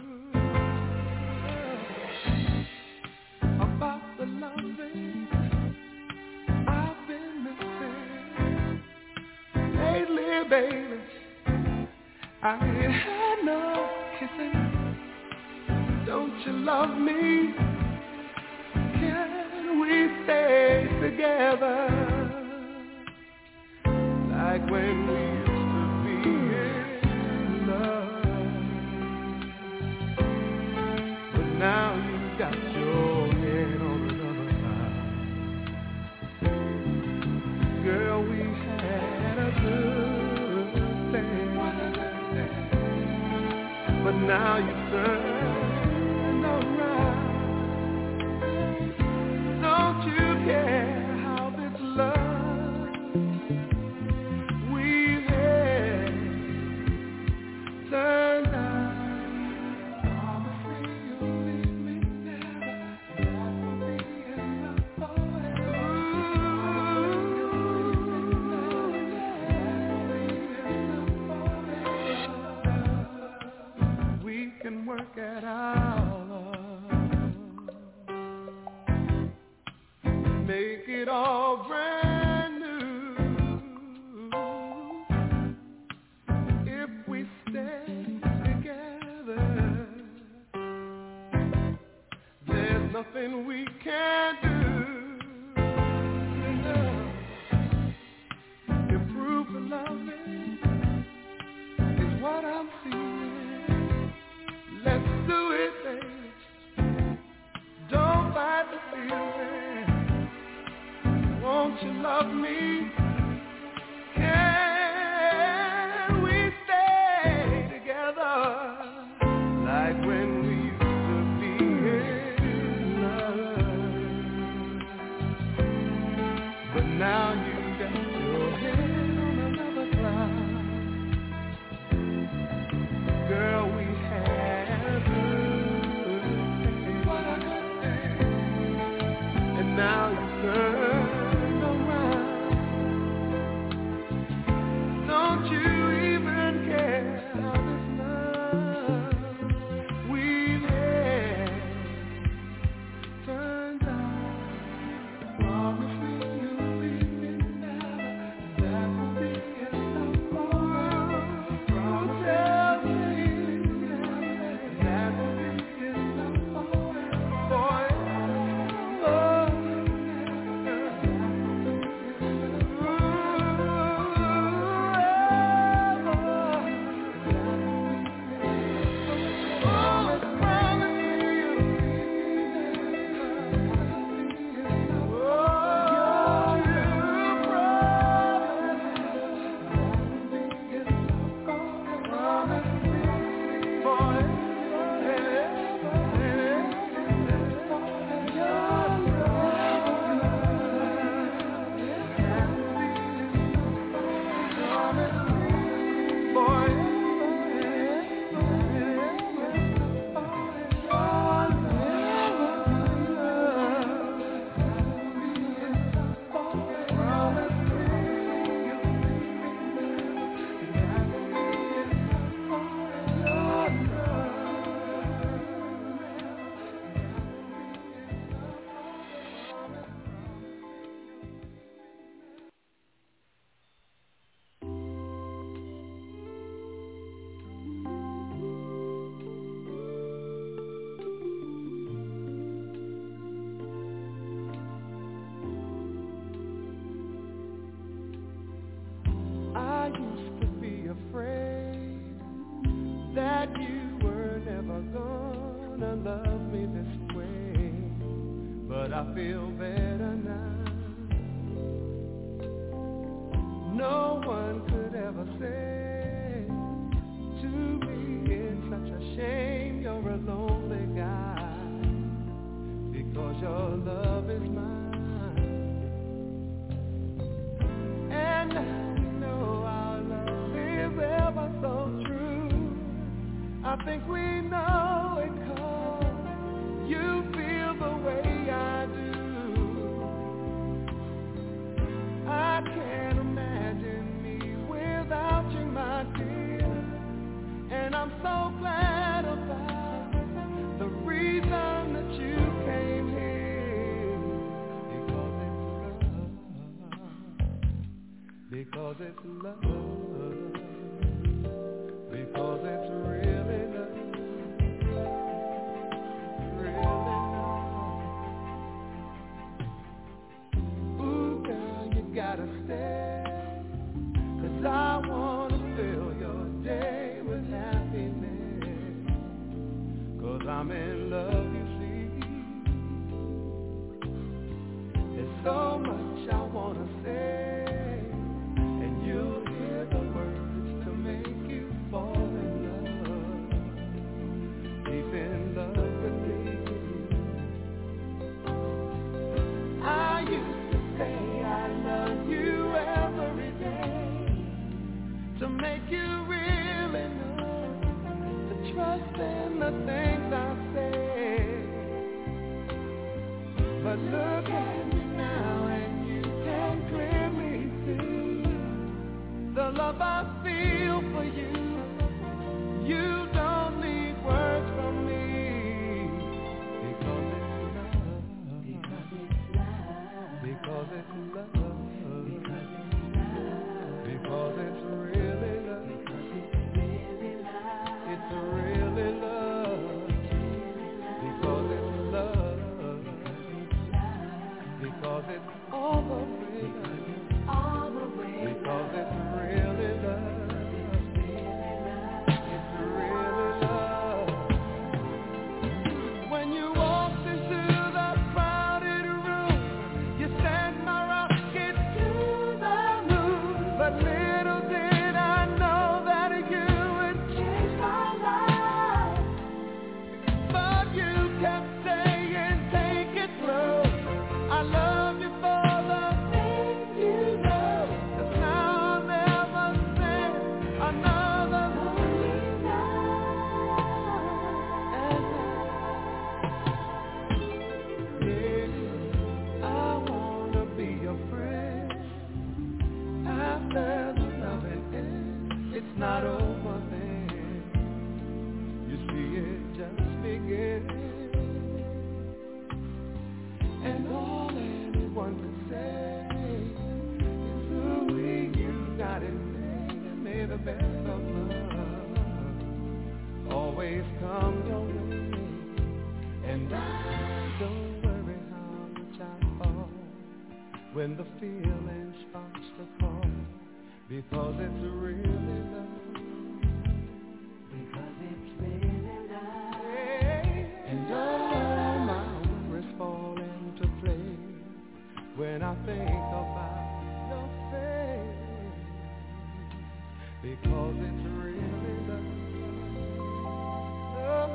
S4: about the loving I've been missing. Lately, baby, I ain't had no kissing. Don't you love me? Can we stay together like when we used to be in love? But now you got your head on another side. Girl, we had a good thing, but now you turned around. Don't you care how this love we've had turned out? Obviously you'll leave me never. That will be enough forever. We can work it out, make it all brand new if we stay together. There's nothing we can't do. Improve the loving is what I'm feeling. Let's do it, baby. Don't fight the feeling. Won't you love me? Can we stay together like when we used to be in love? But now you got your head on another cloud. Girl, we had a good thing. What a good thing. And now you turn around. I feel better now. No one could ever say to me, it's such a shame you're a lonely guy, because your love is mine. And now we know our love is ever so true. I think we know it 'cause you feel the way I do. I can't imagine me without you, my dear. And I'm so glad about the reason that you came here. Because it's love. Because it's love. Because it's really love. Really love. Ooh, girl, you gotta stay. 'Cause I wanna fill your day with happiness. 'Cause I'm in love, you see. There's so much I wanna say, and you'll hear the words to make you fall in love, deep in love with me. I used to say I love you every day, to make you really know, to trust in the things I say. But look at me now and you can clearly see the love I feel for you. You don't need words from me. Because it's love. Because it's love. Because it's love. Because it's love. Because it's really love. Because it's really love. It's really love. Because it's love. Because it's all the way love. All the way. Because it's really love. It's really love. When you walked into the crowded room, you sent my rocket to the moon. But little did I know that you would change my life. But you kept saying, take it slow. I love you for the things you know. 'Cause now I'll never say another lonely night. Yeah, I wanna be your friend. After the loving ends, it's not over then. You see, it just begins. And all anyone could say is, ooh, you got it made, and may the best of love always come your way. And I don't worry how much I fall when the feeling starts to fall, because it's really love. Because it's really love. Yeah. And all my worries fall into place when I think about your face. Because it's really love. Oh,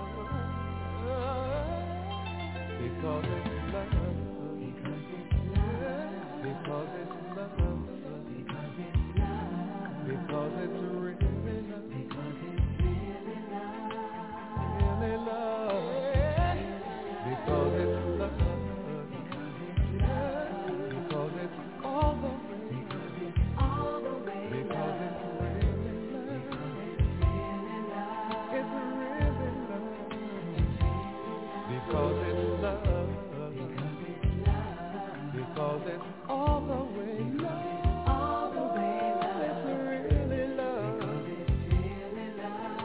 S4: because it's love. Because it's love. Because it's love. Because it's love. Because it's really love. Because it's really love. Really love. Because it's love. Because it's love. Because it's all the way. Because it's all the way. Because it's really love. Because it's really love. It's really love. Because it's love. Because it's love. Because it's all the way love. All the way love. It's really love. Because it's really love.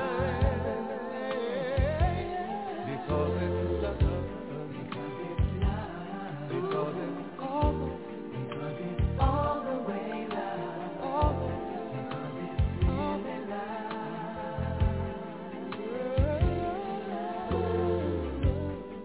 S4: Because it's love. Because it's love. Because it's all the way. Because it's all the way love. All the way. Because it's really love.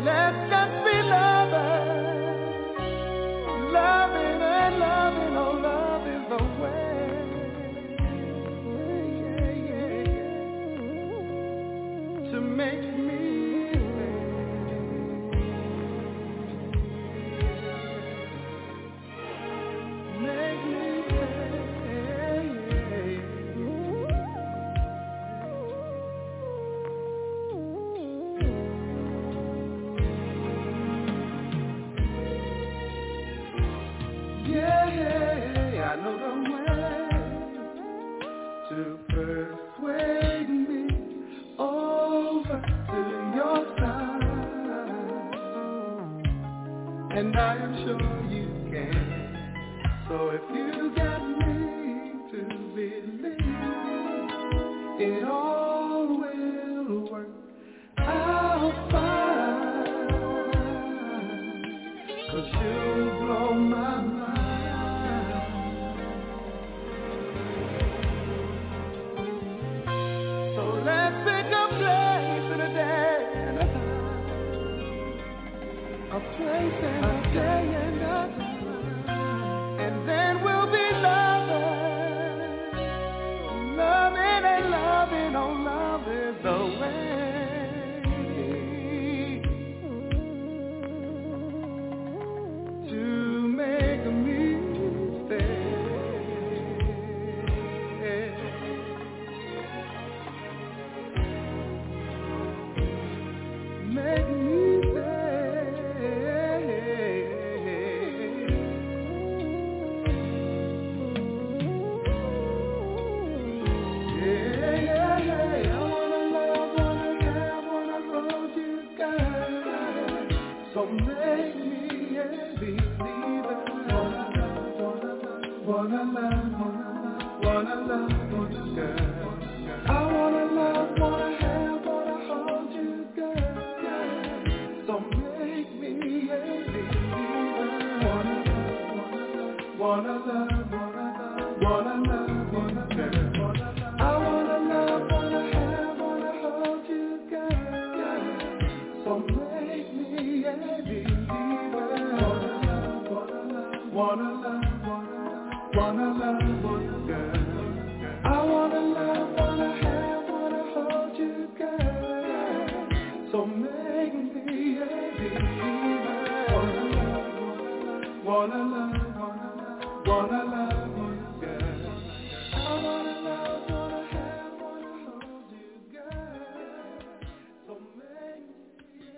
S3: let's just be lovers, loving and loving, oh love is the way, yeah, yeah, to make me I know the way to persuade me over to your side, and I am sure you can. So if you get me to believe, it all will work out fine, 'cause you'll blow my mind. A place and a day and a time, and then we'll be lovers, loving and loving, oh love is the way to make me stay. Make me Wanna love, wanna love, wanna girl. I wanna love, wanna have, wanna hold you, girl. So make me a believer. Wanna love, wanna love, wanna love, wanna girl. I wanna love, wanna have, wanna hold you, girl. So make me a believer. Wanna love, wanna love. Wanna love, wanna girl. I wanna love, wanna have, wanna hold you, girl. So make me a believer. Wanna love, wanna love, wanna love, wanna girl. I wanna love, wanna have, wanna hold you, girl. So make me a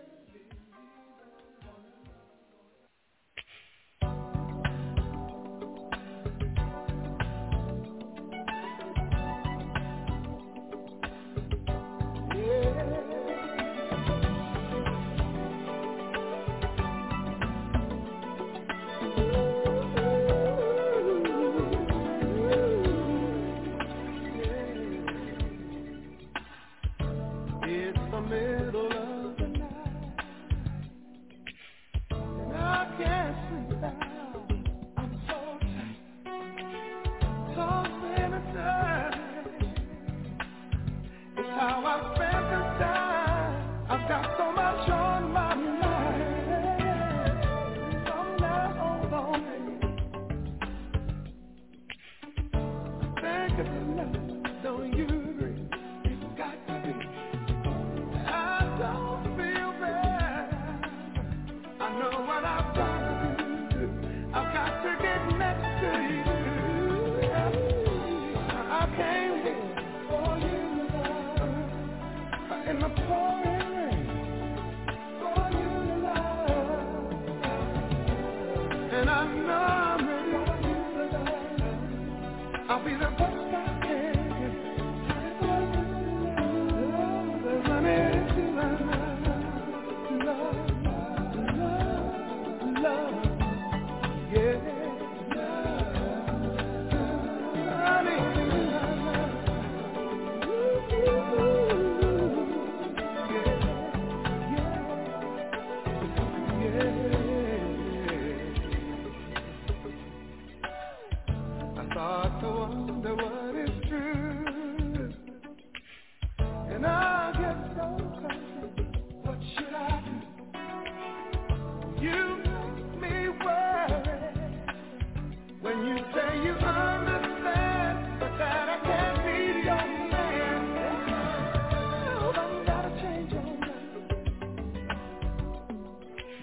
S3: start to wonder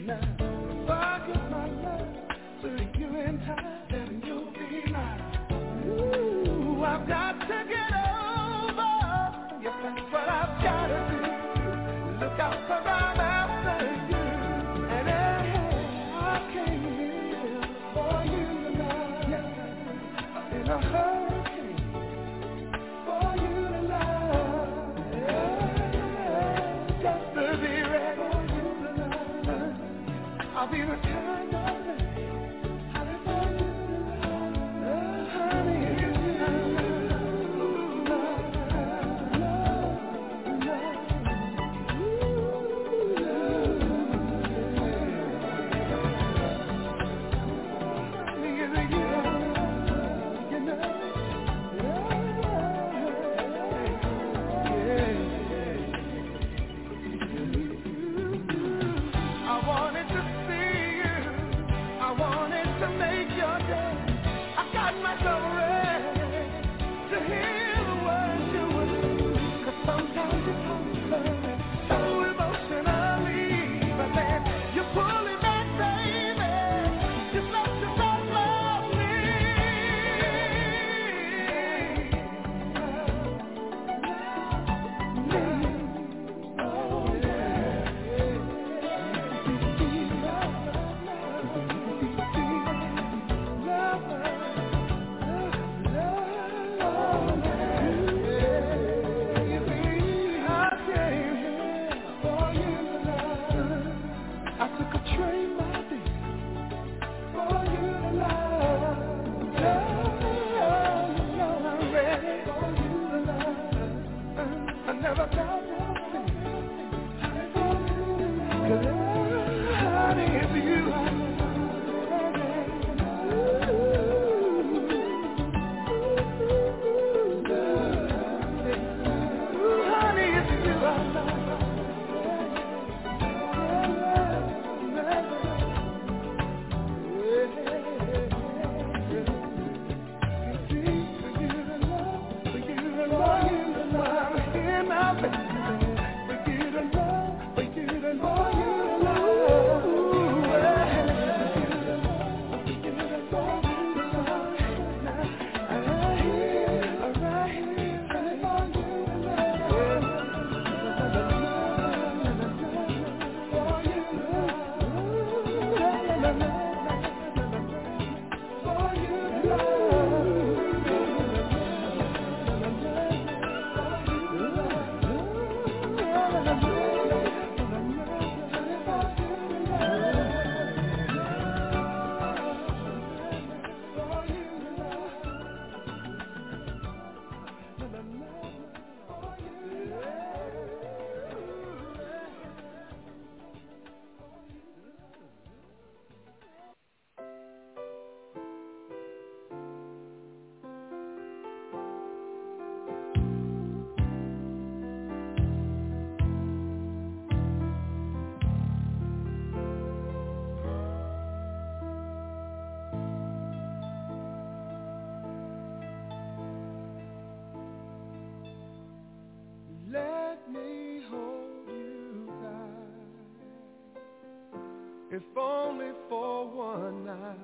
S4: if only for one night.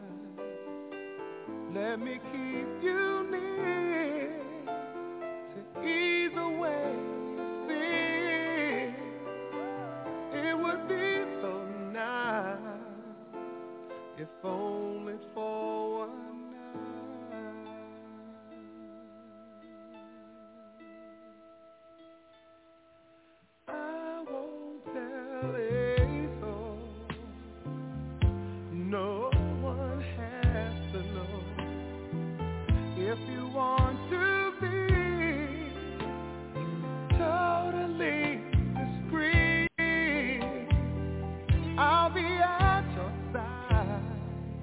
S4: Let me keep you near to ease away fear. It would be so nice if only for one night. I won't tell a soul. No one has to know. If you want to be totally discreet, I'll be at your side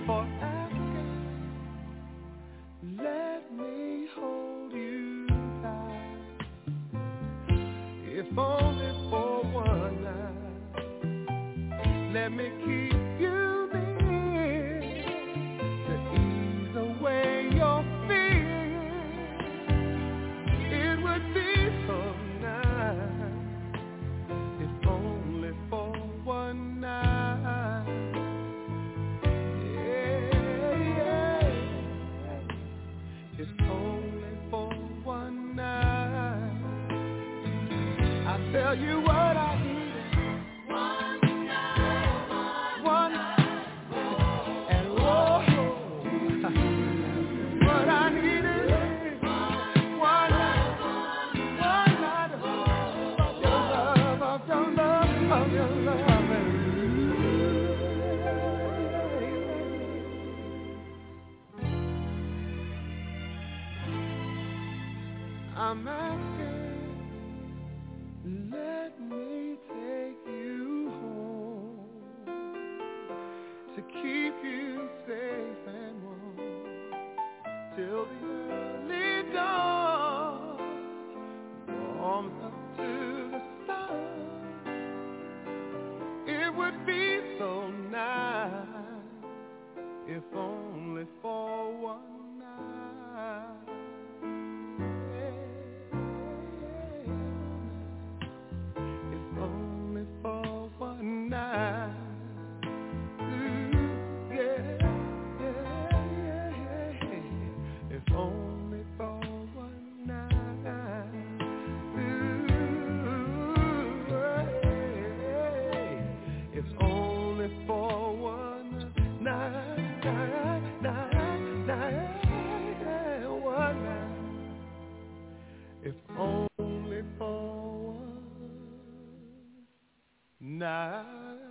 S4: for asking. Let me hold you tight, if only for one night. Let me keep you near to ease away your fears. It would be so nice, if only for one night. It's only for one night. I tell you what I needed. One night, one night, and oh, what I needed. One night, one night of your love, of your love, of your love. I'm asking, let me take you home to keep you safe and warm till the early dawn, warmth up to the sun. It would be so nice, if only for one night. If only for one night.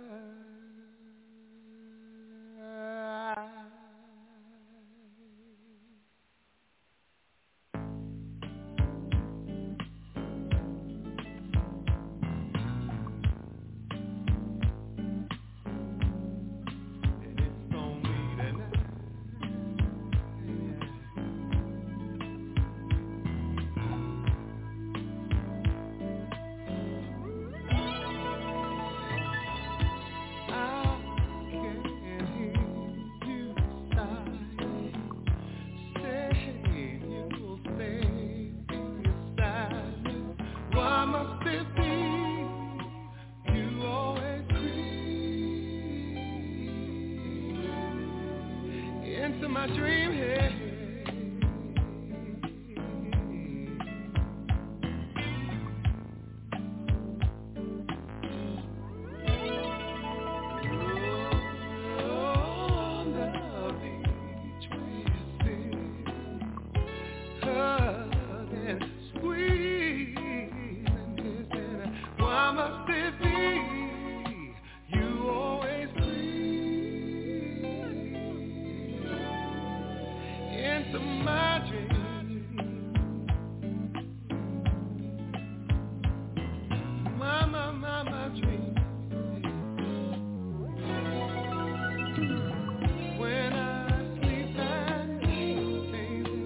S4: Into my dream head, oh, the beach where you sit, hug and squeeze and kiss, and why must it be you always into my dreams, my, my, my, my dreams. When I sleep at night, baby,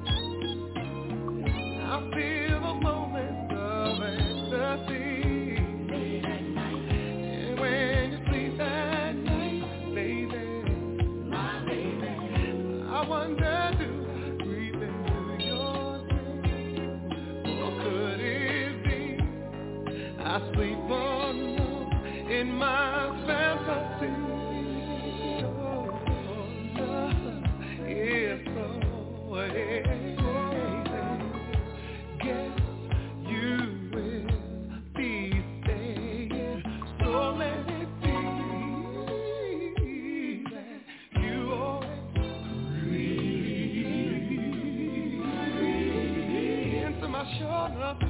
S4: I feel the moments of ecstasy. And when you sleep at night, baby, my baby, I wonder. I sleep on in my fantasy. Oh, love is so easy. Guess you will be staying. So let it be that you always breathe into my short love.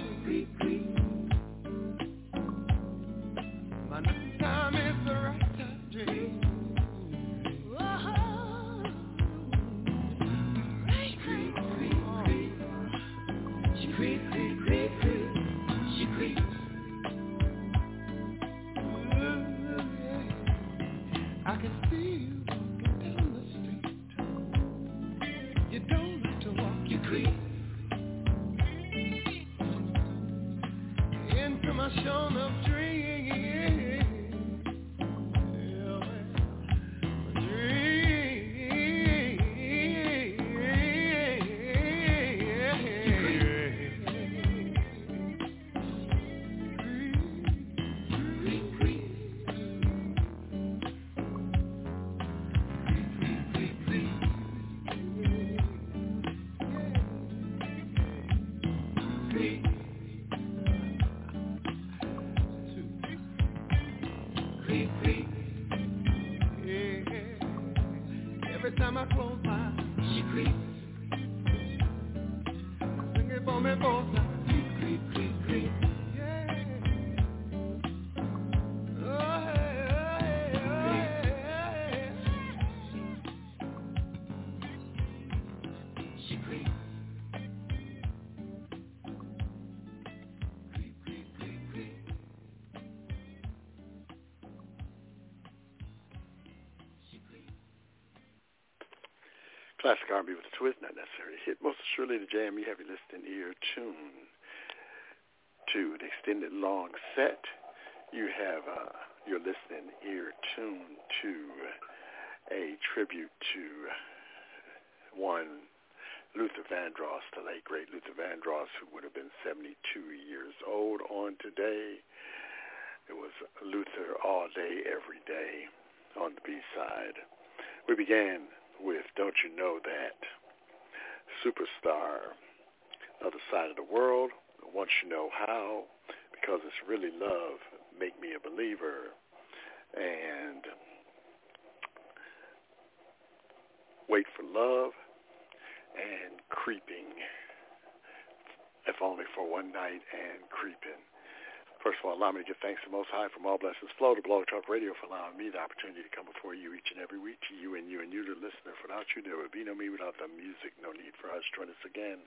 S4: Time is the right time to dream. Whoa. She creep, creep, creep. She creep, creep, creep, creep. She creeps. Ooh, yeah. I can see you walking down the creep into my shown up dream.
S1: Classic R and B with a twist, not necessarily a hit. Most surely the jam you have your listening ear tuned to the extended long set. You have uh, your listening ear tuned to a tribute to one Luther Vandross, the late great Luther Vandross, who would have been seventy-two years old on today. It was Luther all day, every day on the B-side. We began with Don't You Know That, superstar, Other Side of the World, Once You Know How, Because It's Really Love, Make Me a Believer, and Wait for Love, and Creeping, If Only for One Night, and Creeping. First of all, allow me to give thanks to the Most High from all blessings flow to Blog Talk Radio for allowing me the opportunity to come before you each and every week, to you and you and you, the listener. Without you, there would be no me. Without the music, no need for us. Join us again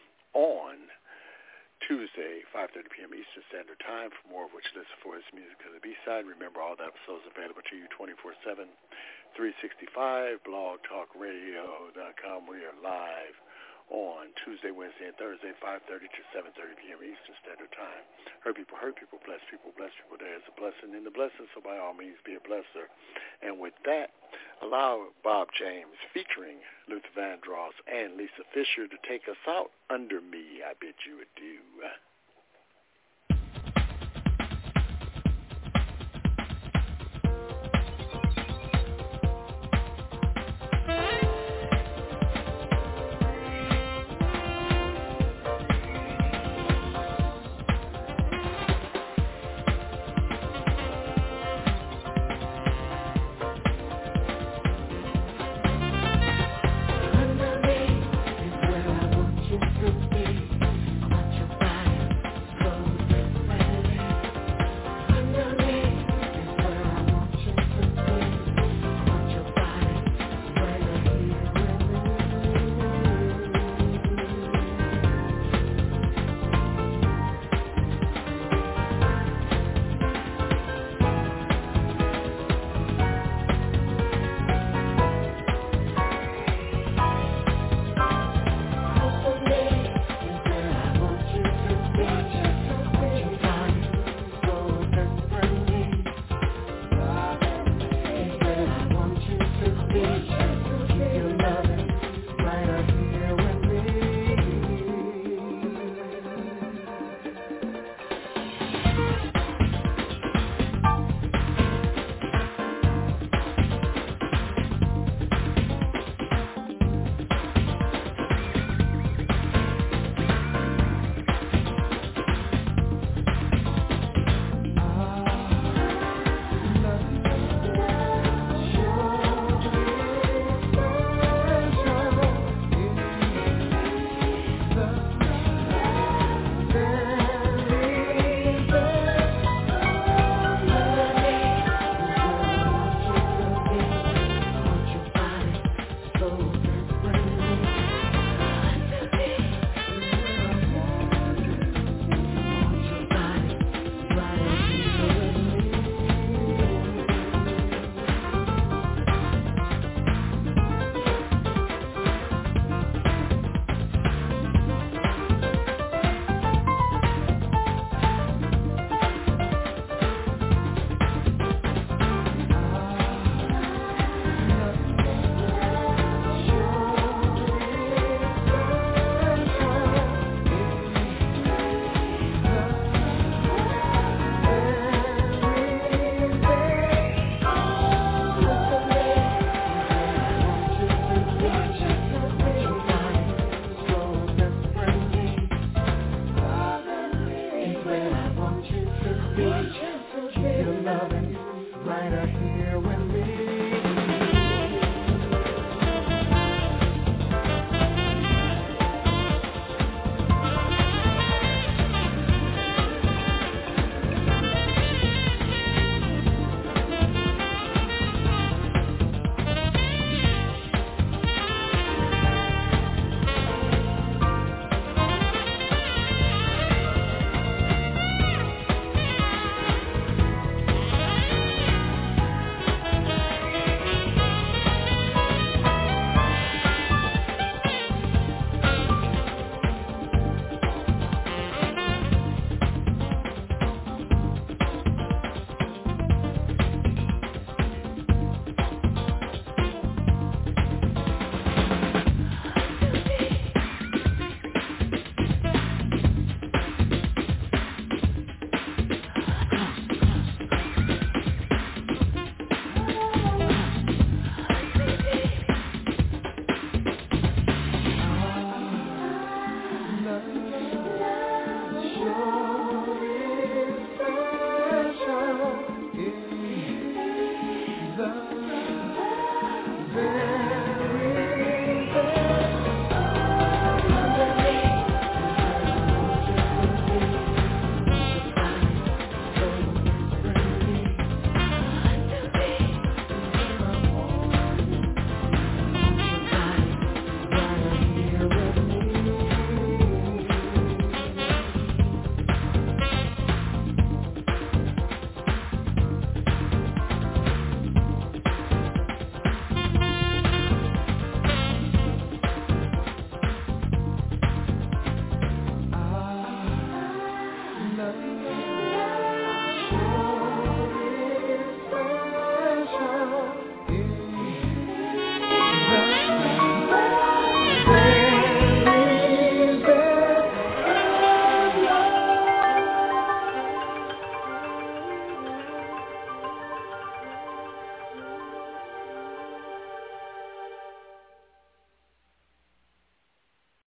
S1: on Tuesday, five thirty p.m. Eastern Standard Time, for more of which listen for is music to the B-side. Remember, all the episodes available to you twenty-four seven, three sixty-five, blog talk radio dot com. We are live on Tuesday, Wednesday, and Thursday, five thirty to seven thirty p.m. Eastern Standard Time. Hurt people, hurt people, bless people, bless people. There is a blessing in the blessing, so by all means be a blesser. And with that, allow Bob James, featuring Luther Vandross and Lisa Fisher, to take us out. Under Me, I bid you adieu. Oh.